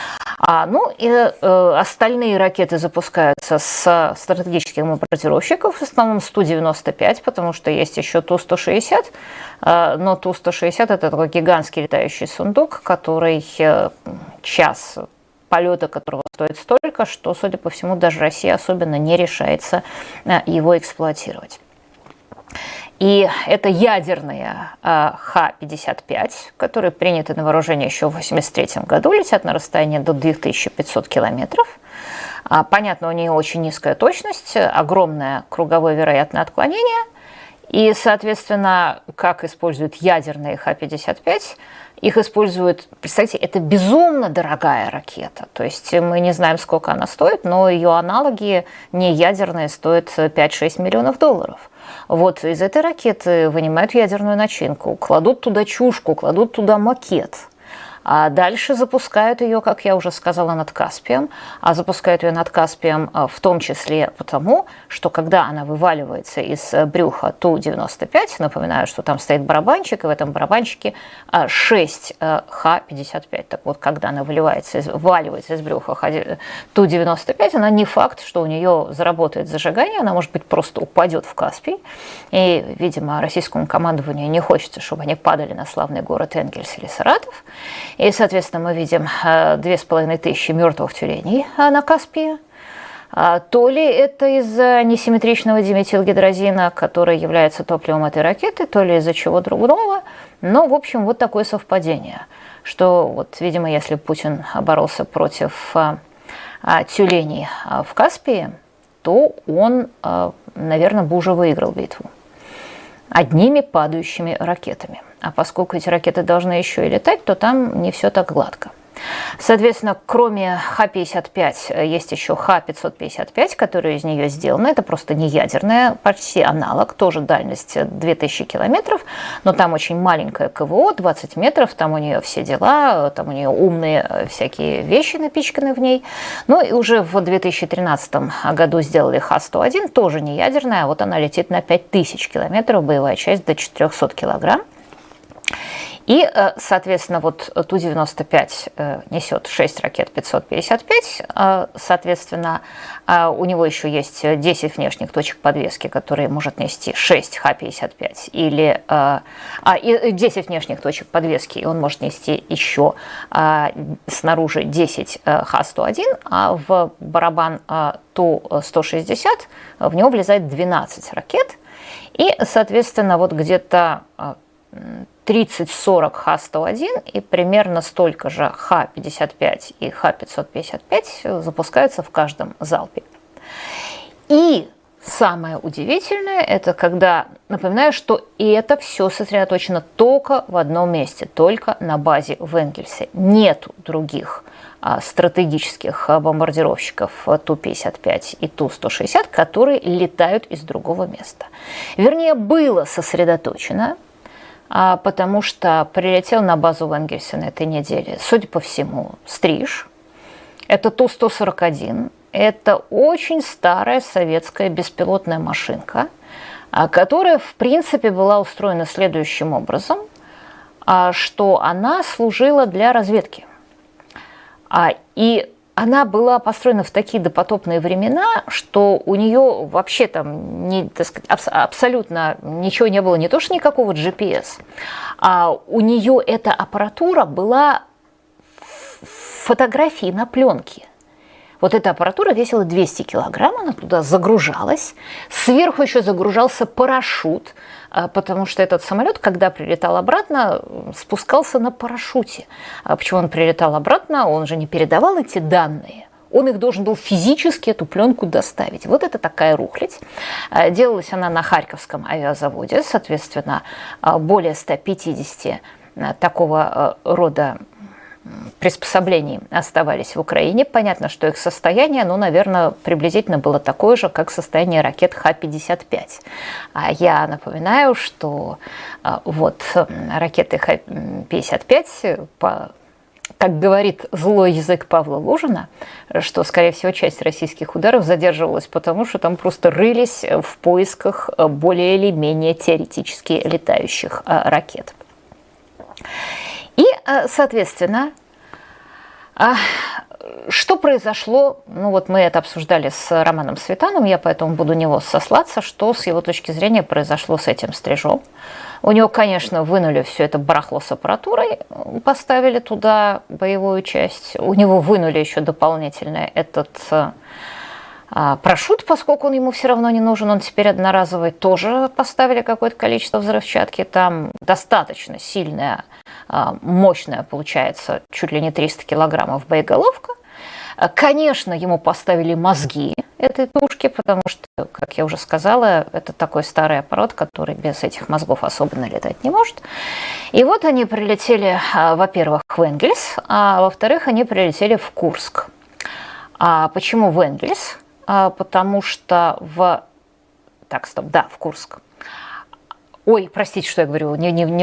Остальные ракеты запускаются с стратегических бомбардировщиков, в основном с Ту-95, потому что есть еще Ту-160. Но Ту-160 – это такой гигантский летающий сундук, который час полета которого стоит столько, что, судя по всему, даже Россия особенно не решается его эксплуатировать. И это ядерные Х-55, которые приняты на вооружение еще в 1983 году, летят на расстояние до 2500 километров. Понятно, у нее очень низкая точность, огромное круговое вероятное отклонение. И, соответственно, как используют ядерные Х-55, их используют, представьте, это безумно дорогая ракета. То есть мы не знаем, сколько она стоит, но ее аналоги не ядерные стоят 5-6 миллионов долларов. Вот из этой ракеты вынимают ядерную начинку, кладут туда чушку, кладут туда макет. А дальше запускают ее, как я уже сказала, над Каспием. А запускают ее над Каспием в том числе потому, что когда она вываливается из брюха Ту-95, напоминаю, что там стоит барабанчик, и в этом барабанчике 6 Х-55. Так вот, когда она вываливается из брюха Ту-95, она не факт, что у нее заработает зажигание, она, может быть, просто упадет в Каспий. И, видимо, российскому командованию не хочется, чтобы они падали на славный город Энгельс или Саратов. И, соответственно, мы видим 2500 мертвых тюленей на Каспии. То ли это из-за несимметричного диметилгидрозина, который является топливом этой ракеты, то ли из-за чего другого. Но, в общем, вот такое совпадение, что, вот, видимо, если Путин боролся против тюленей в Каспии, то он, наверное, бы уже выиграл битву одними падающими ракетами. А поскольку эти ракеты должны еще и летать, то там не все так гладко. Соответственно, кроме Х-55 есть еще Х-555, который из нее сделан. Это просто не ядерная, почти аналог, тоже дальность 2000 километров, но там очень маленькое КВО, 20 метров, там у нее все дела, там у нее умные всякие вещи напичканы в ней. Ну и уже в 2013 году сделали Х-101, тоже не ядерная, а вот она летит на 5000 километров, боевая часть до 400 килограмм. И, соответственно, вот Ту-95 несет 6 ракет 555, соответственно, у него еще есть 10 внешних точек подвески, которые может нести 6 Х-55, или 10 внешних точек подвески, и он может нести еще снаружи 10 Х-101, а в барабан Ту-160 в него влезает 12 ракет, и, соответственно, вот где-то 30-40 Х-101 и примерно столько же Х-55 и Х-555 запускаются в каждом залпе. И самое удивительное, это когда, напоминаю, что и это все сосредоточено только в одном месте, только на базе в Энгельсе. Нет других стратегических бомбардировщиков Ту-55 и Ту-160, которые летают из другого места. Вернее, было сосредоточено, потому что прилетел на базу в Энгельсе на этой неделе, судя по всему, Стриж. Это Ту-141. Это очень старая советская беспилотная машинка, которая, в принципе, была устроена следующим образом, что она служила для разведки. И она была построена в такие допотопные времена, что у нее вообще там так сказать, абсолютно ничего не было, не то что никакого GPS, а у нее эта аппаратура была фотографии на пленке. Вот эта аппаратура весила 200 килограмм, она туда загружалась. Сверху еще загружался парашют, потому что этот самолет, когда прилетал обратно, спускался на парашюте. Почему он прилетал обратно? Он же не передавал эти данные. Он их должен был физически, эту пленку, доставить. Вот это такая рухлядь. Делалась она на Харьковском авиазаводе, соответственно, более 150 такого рода приспособлений оставались в Украине. Понятно, что их состояние, наверное, приблизительно было такое же, как состояние ракет Х-55. А я напоминаю, что вот ракеты Х-55, как говорит злой язык Павла Лужина, что, скорее всего, часть российских ударов задерживалась, потому что там просто рылись в поисках более или менее теоретически летающих ракет. И, соответственно, что произошло, вот мы это обсуждали с Романом Светаном, я поэтому буду на него сослаться, что с его точки зрения произошло с этим Стрижом. У него, конечно, вынули все это барахло с аппаратурой, поставили туда боевую часть, у него вынули еще дополнительно этот парашют, поскольку он ему все равно не нужен, он теперь одноразовый, тоже поставили какое-то количество взрывчатки, там достаточно сильная, мощная, получается, чуть ли не 300 килограммов боеголовка. Конечно, ему поставили мозги этой тушки, потому что, как я уже сказала, это такой старый аппарат, который без этих мозгов особенно летать не может. И вот они прилетели, во-первых, в Энгельс, а во-вторых, они прилетели в Курск. Почему в Энгельс? Потому что в Курск. Ой, простите, что я говорю,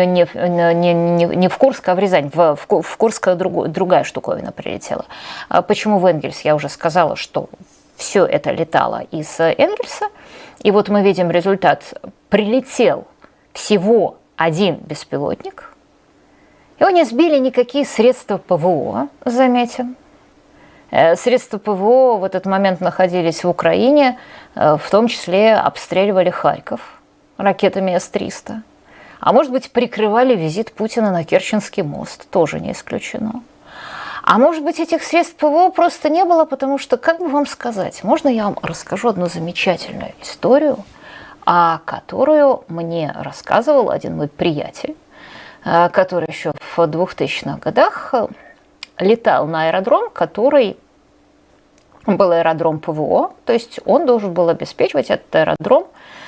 не в Курск, а в Рязань. В Курск другая штуковина прилетела. Почему в Энгельс? Я уже сказала, что все это летало из Энгельса. И вот мы видим результат. Прилетел всего один беспилотник. Его не сбили никакие средства ПВО, заметим. Средства ПВО в этот момент находились в Украине, в том числе обстреливали Харьков ракетами С-300. А может быть, прикрывали визит Путина на Керченский мост, тоже не исключено. А может быть, этих средств ПВО просто не было, потому что, как бы вам сказать, можно я вам расскажу одну замечательную историю, которую мне рассказывал один мой приятель, который еще в 2000-х годах летал на аэродром, который был аэродром ПВО, то есть он должен был обеспечивать этот аэродром.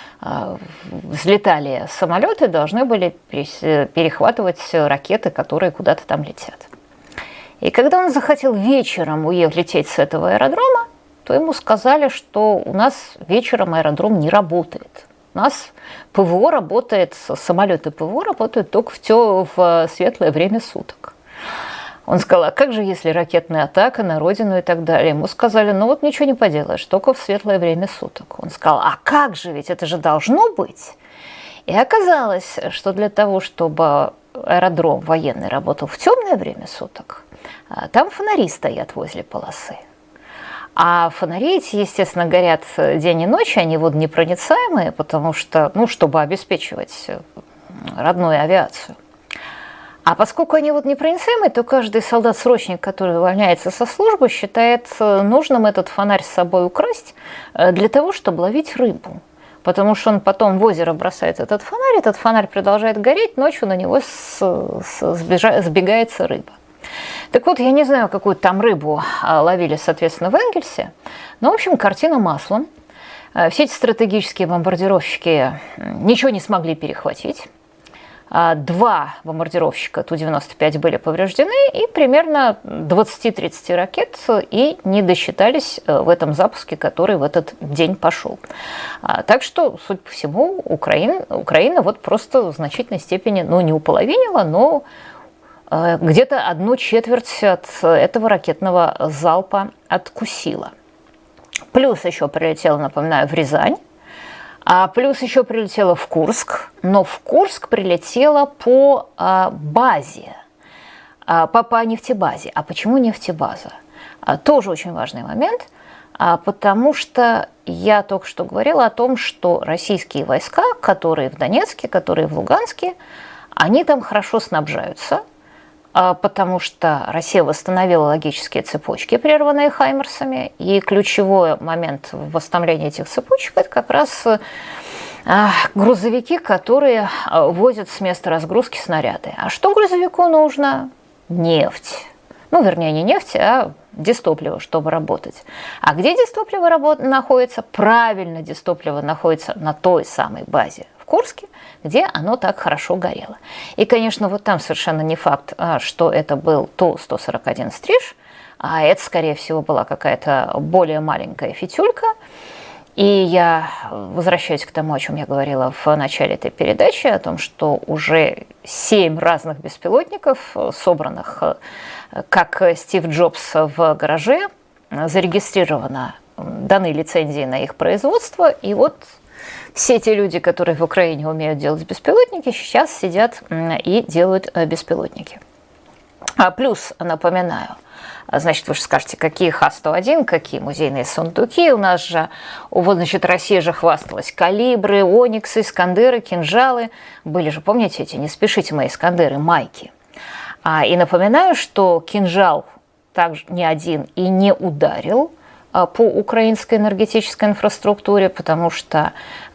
Взлетали самолеты, должны были перехватывать ракеты, которые куда-то там летят. И когда он захотел вечером лететь с этого аэродрома, то ему сказали, что у нас вечером аэродром не работает. У нас ПВО работает, самолеты ПВО работают только в светлое время суток. Он сказал, а как же, если ракетная атака на родину и так далее? Ему сказали, ничего не поделаешь, только в светлое время суток. Он сказал, а как же, ведь это же должно быть. И оказалось, что для того, чтобы аэродром военный работал в темное время суток, там фонари стоят возле полосы. А фонари эти, естественно, горят день и ночь, они водонепроницаемые, потому что, чтобы обеспечивать родную авиацию. А поскольку они непроницаемые, то каждый солдат-срочник, который увольняется со службы, считает нужным этот фонарь с собой украсть для того, чтобы ловить рыбу. Потому что он потом в озеро бросает этот фонарь продолжает гореть, ночью на него сбегается рыба. Так вот, я не знаю, какую там рыбу ловили, соответственно, в Энгельсе, но, в общем, картина маслом. Все эти стратегические бомбардировщики ничего не смогли перехватить. 2 бомбардировщика Ту-95 были повреждены, и примерно 20-30 ракет и не досчитались в этом запуске, который в этот день пошел. Так что, судя по всему, Украина вот просто в значительной степени, ну, не уполовинила, но где-то 1/4 от этого ракетного залпа откусила. Плюс еще прилетела, напоминаю, в Рязань. А плюс еще прилетела в Курск, но в Курск прилетела по базе, по нефтебазе. А почему нефтебаза? Тоже очень важный момент, потому что я только что говорила о том, что российские войска, которые в Донецке, которые в Луганске, они там хорошо снабжаются, потому что Россия восстановила логические цепочки, прерванные «Хаймерсами», и ключевой момент в восстановлении этих цепочек – это как раз грузовики, которые возят с места разгрузки снаряды. А что грузовику нужно? Нефть. Ну, вернее, не нефть, а дистопливо, чтобы работать. А где дистопливо находится? Правильно, дистопливо находится на той самой базе в Курске, где оно так хорошо горело. И, конечно, вот там совершенно не факт, что это был Ту-141 «Стриж», а это, скорее всего, была какая-то более маленькая фитюлька. И я возвращаюсь к тому, о чем я говорила в начале этой передачи, о том, что уже 7 разных беспилотников, собранных как Стив Джобс в гараже, зарегистрировано, даны лицензии на их производство, и вот все те люди, которые в Украине умеют делать беспилотники, сейчас сидят и делают беспилотники. Плюс, напоминаю, значит, вы же скажете, какие Х-101, какие музейные сундуки. У нас же, вот, значит, Россия же хвасталась. Калибры, Ониксы, Искандеры, кинжалы. Были же, помните эти «Не спешите, мои Искандеры», майки. И напоминаю, что кинжал также ни один и не ударил по украинской энергетической инфраструктуре, потому что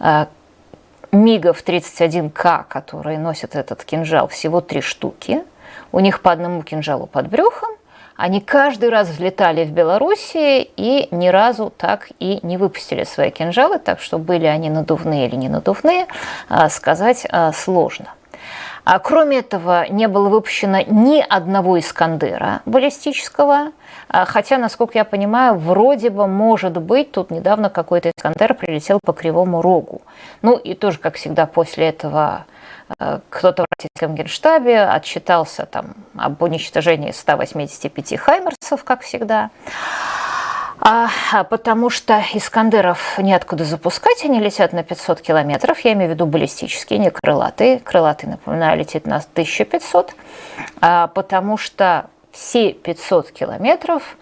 МиГов 31К, которые носят этот кинжал, всего 3 штуки. У них по одному кинжалу под брюхом. Они каждый раз взлетали в Белоруссии и ни разу так и не выпустили свои кинжалы, так что были они надувные или не надувные, сказать сложно. Кроме этого, не было выпущено ни одного «Искандера» баллистического, хотя, насколько я понимаю, вроде бы, может быть, тут недавно какой-то «Искандер» прилетел по Кривому Рогу. Ну и тоже, как всегда, после этого кто-то в российском генштабе отчитался там об уничтожении 185 «Хаймерсов», как всегда. Потому что «Искандеров» неоткуда запускать, они летят на 500 километров, я имею в виду баллистические, не крылатые. Крылатый, напоминаю, летит на 1500, потому что все 500 километров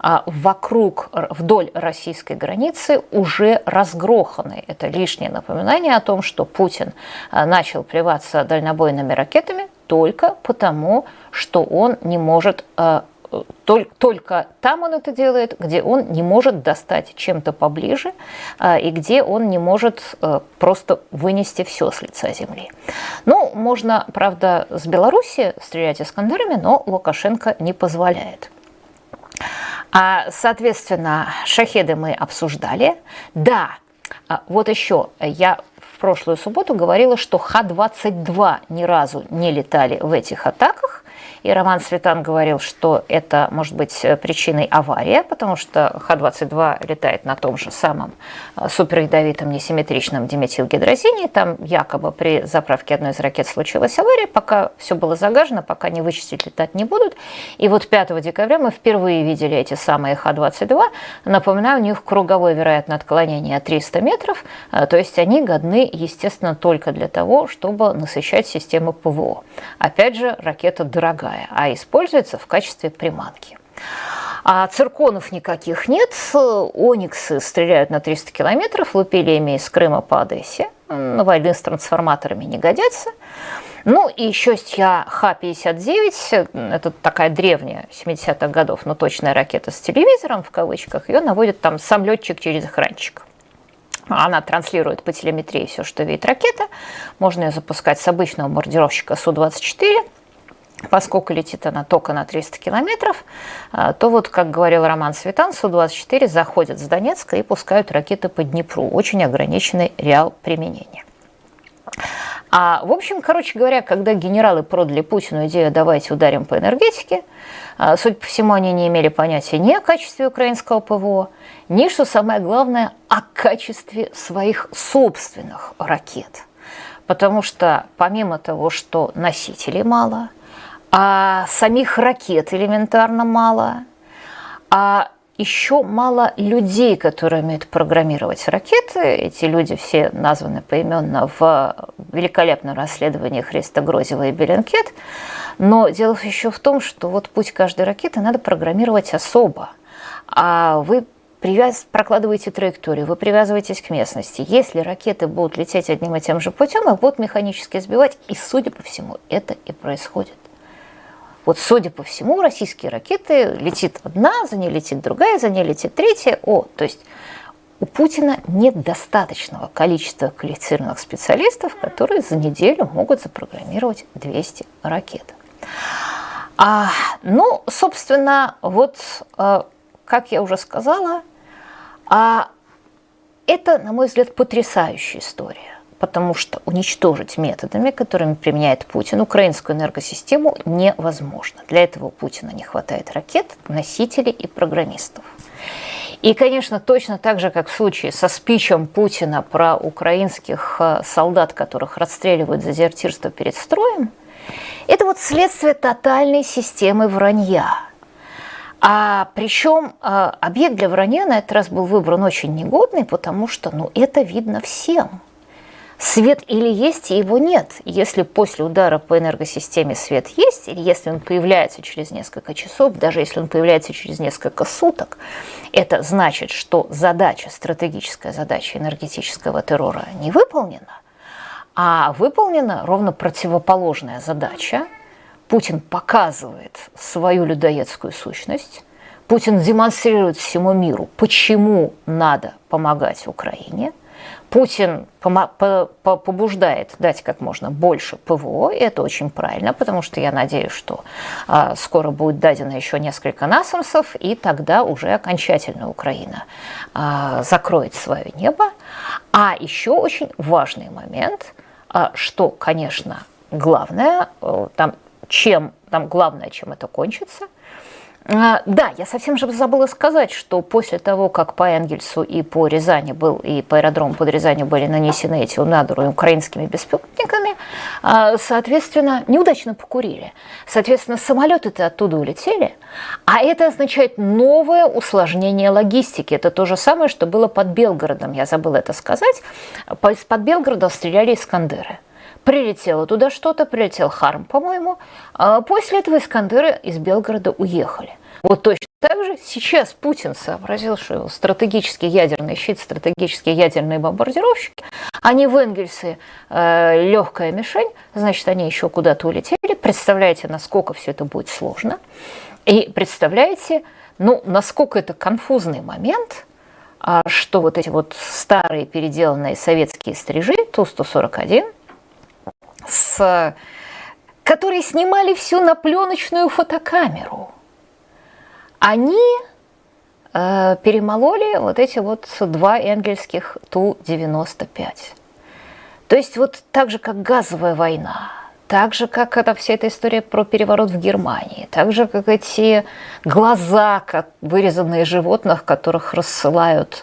вдоль российской границы уже разгроханы. Это лишнее напоминание о том, что Путин начал плеваться дальнобойными ракетами только потому, что он не может... Только там он это делает, где он не может достать чем-то поближе и где он не может просто вынести все с лица земли. Ну, можно, правда, с Беларуси стрелять «Искандерами», но Лукашенко не позволяет. Соответственно, шахеды мы обсуждали. Да, вот еще я в прошлую субботу говорила, что Х-22 ни разу не летали в этих атаках. И Роман Светан говорил, что это может быть причиной аварии, потому что Х-22 летает на том же самом суперядовитом несимметричном диметилгидрозине. Там якобы при заправке одной из ракет случилась авария, пока все было загажено, пока не вычистить, летать не будут. И вот 5 декабря мы впервые видели эти самые Х-22. Напоминаю, у них круговое вероятное отклонение 300 метров, то есть они годны, естественно, только для того, чтобы насыщать систему ПВО. Опять же, ракета дорогая, а используется в качестве приманки. Цирконов никаких нет, Ониксы стреляют на 300 километров, лупилиями из Крыма по Одессе, войны с трансформаторами не годятся. Ну и еще Х-59, это такая древняя, 70-х годов, но точная ракета с телевизором, в кавычках, ее наводит там сам летчик через экранчик. Она транслирует по телеметрии все, что видит ракета, можно ее запускать с обычного бомбардировщика Су-24, поскольку летит она только на 300 километров, то вот, как говорил Роман Светан, Су-24 заходят с Донецка и пускают ракеты по Днепру. Очень ограниченный реал применения. В общем, короче говоря, когда генералы продали Путину идею «давайте ударим по энергетике», судя по всему, они не имели понятия ни о качестве украинского ПВО, ни, что самое главное, о качестве своих собственных ракет. Потому что помимо того, что носителей мало, а самих ракет элементарно мало, а еще мало людей, которые умеют программировать ракеты. Эти люди все названы поименно в великолепном расследовании Христа Грозева и Беллинкет. Но дело еще в том, что вот путь каждой ракеты надо программировать особо. А вы прокладываете траекторию, вы привязываетесь к местности. Если ракеты будут лететь одним и тем же путем, их будут механически сбивать. И, судя по всему, это и происходит. Вот, судя по всему, российские ракеты летит одна, за ней летит другая, за ней летит третья. То есть у Путина нет достаточного количества квалифицированных специалистов, которые за неделю могут запрограммировать 200 ракет. Собственно, вот, как я уже сказала, это, на мой взгляд, потрясающая история. Потому что уничтожить методами, которыми применяет Путин, украинскую энергосистему невозможно. Для этого у Путина не хватает ракет, носителей и программистов. И, конечно, точно так же, как в случае со спичем Путина про украинских солдат, которых расстреливают за дезертирство перед строем, это вот следствие тотальной системы вранья. Причем объект для вранья на этот раз был выбран очень негодный, потому что это видно всем. Свет или есть, и его нет. Если после удара по энергосистеме свет есть, или если он появляется через несколько часов, даже если он появляется через несколько суток, это значит, что стратегическая задача энергетического террора не выполнена, а выполнена ровно противоположная задача. Путин показывает свою людоедскую сущность, Путин демонстрирует всему миру, почему надо помогать Украине. Путин побуждает дать как можно больше ПВО, и это очень правильно, потому что я надеюсь, что скоро будет дадено еще несколько насамсов, и тогда уже окончательно Украина закроет свое небо. А еще очень важный момент, что, конечно, главное, чем это кончится. Да, я совсем же забыла сказать, что после того, как по Энгельсу и по Рязани и по аэродрому под Рязанью были нанесены эти удары украинскими беспилотниками, соответственно, неудачно покурили. Соответственно, самолеты-то оттуда улетели, а это означает новое усложнение логистики. Это то же самое, что было под Белгородом, я забыла это сказать. Под Белгородом стреляли «Искандеры». Прилетело туда что-то, прилетел Харм, по-моему. После этого «Искандеры» из Белгорода уехали. Вот точно так же сейчас Путин сообразил, что его стратегический ядерный щит, стратегические ядерные бомбардировщики, они в Энгельсе легкая мишень, значит, они еще куда-то улетели. Представляете, насколько все это будет сложно. И представляете, насколько это конфузный момент, что вот эти вот старые переделанные советские стрижи Ту-141, которые снимали все на пленочную фотокамеру, они перемололи вот эти вот два энгельских Ту-95. То есть вот так же, как газовая война, так же, как вся эта история про переворот в Германии, так же, как эти глаза, как вырезанные животных, которых рассылают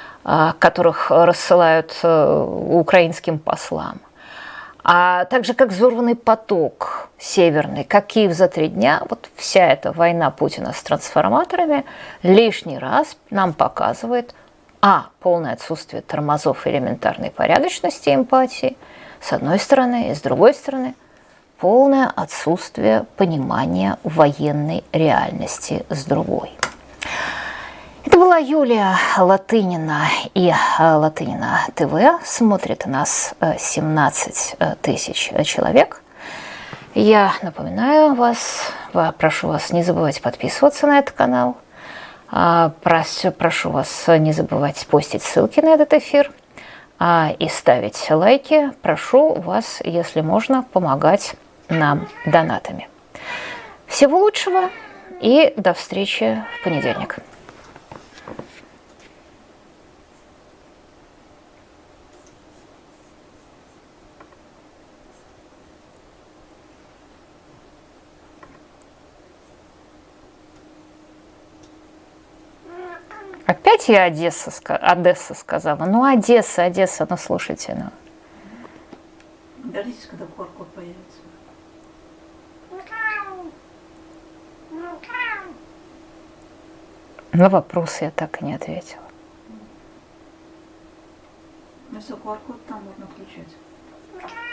украинским послам. А также как взорванный поток северный, как Киев за 3 дня, вот вся эта война Путина с трансформаторами лишний раз нам показывает полное отсутствие тормозов элементарной порядочности и эмпатии, с одной стороны, и с другой стороны, полное отсутствие понимания военной реальности с другой. Это была Юлия Латынина и Латынина ТВ. Смотрит нас 17 тысяч человек. Я напоминаю прошу вас не забывать подписываться на этот канал. Прошу вас не забывать постить ссылки на этот эфир и ставить лайки. Прошу вас, если можно, помогать нам донатами. Всего лучшего и до встречи в понедельник. Опять я Одесса сказала. Ну, Одесса, ну слушайте, ну. Дождитесь, когда QR-код появится. На вопрос я так и не ответила. Ну все, QR-код там можно включать.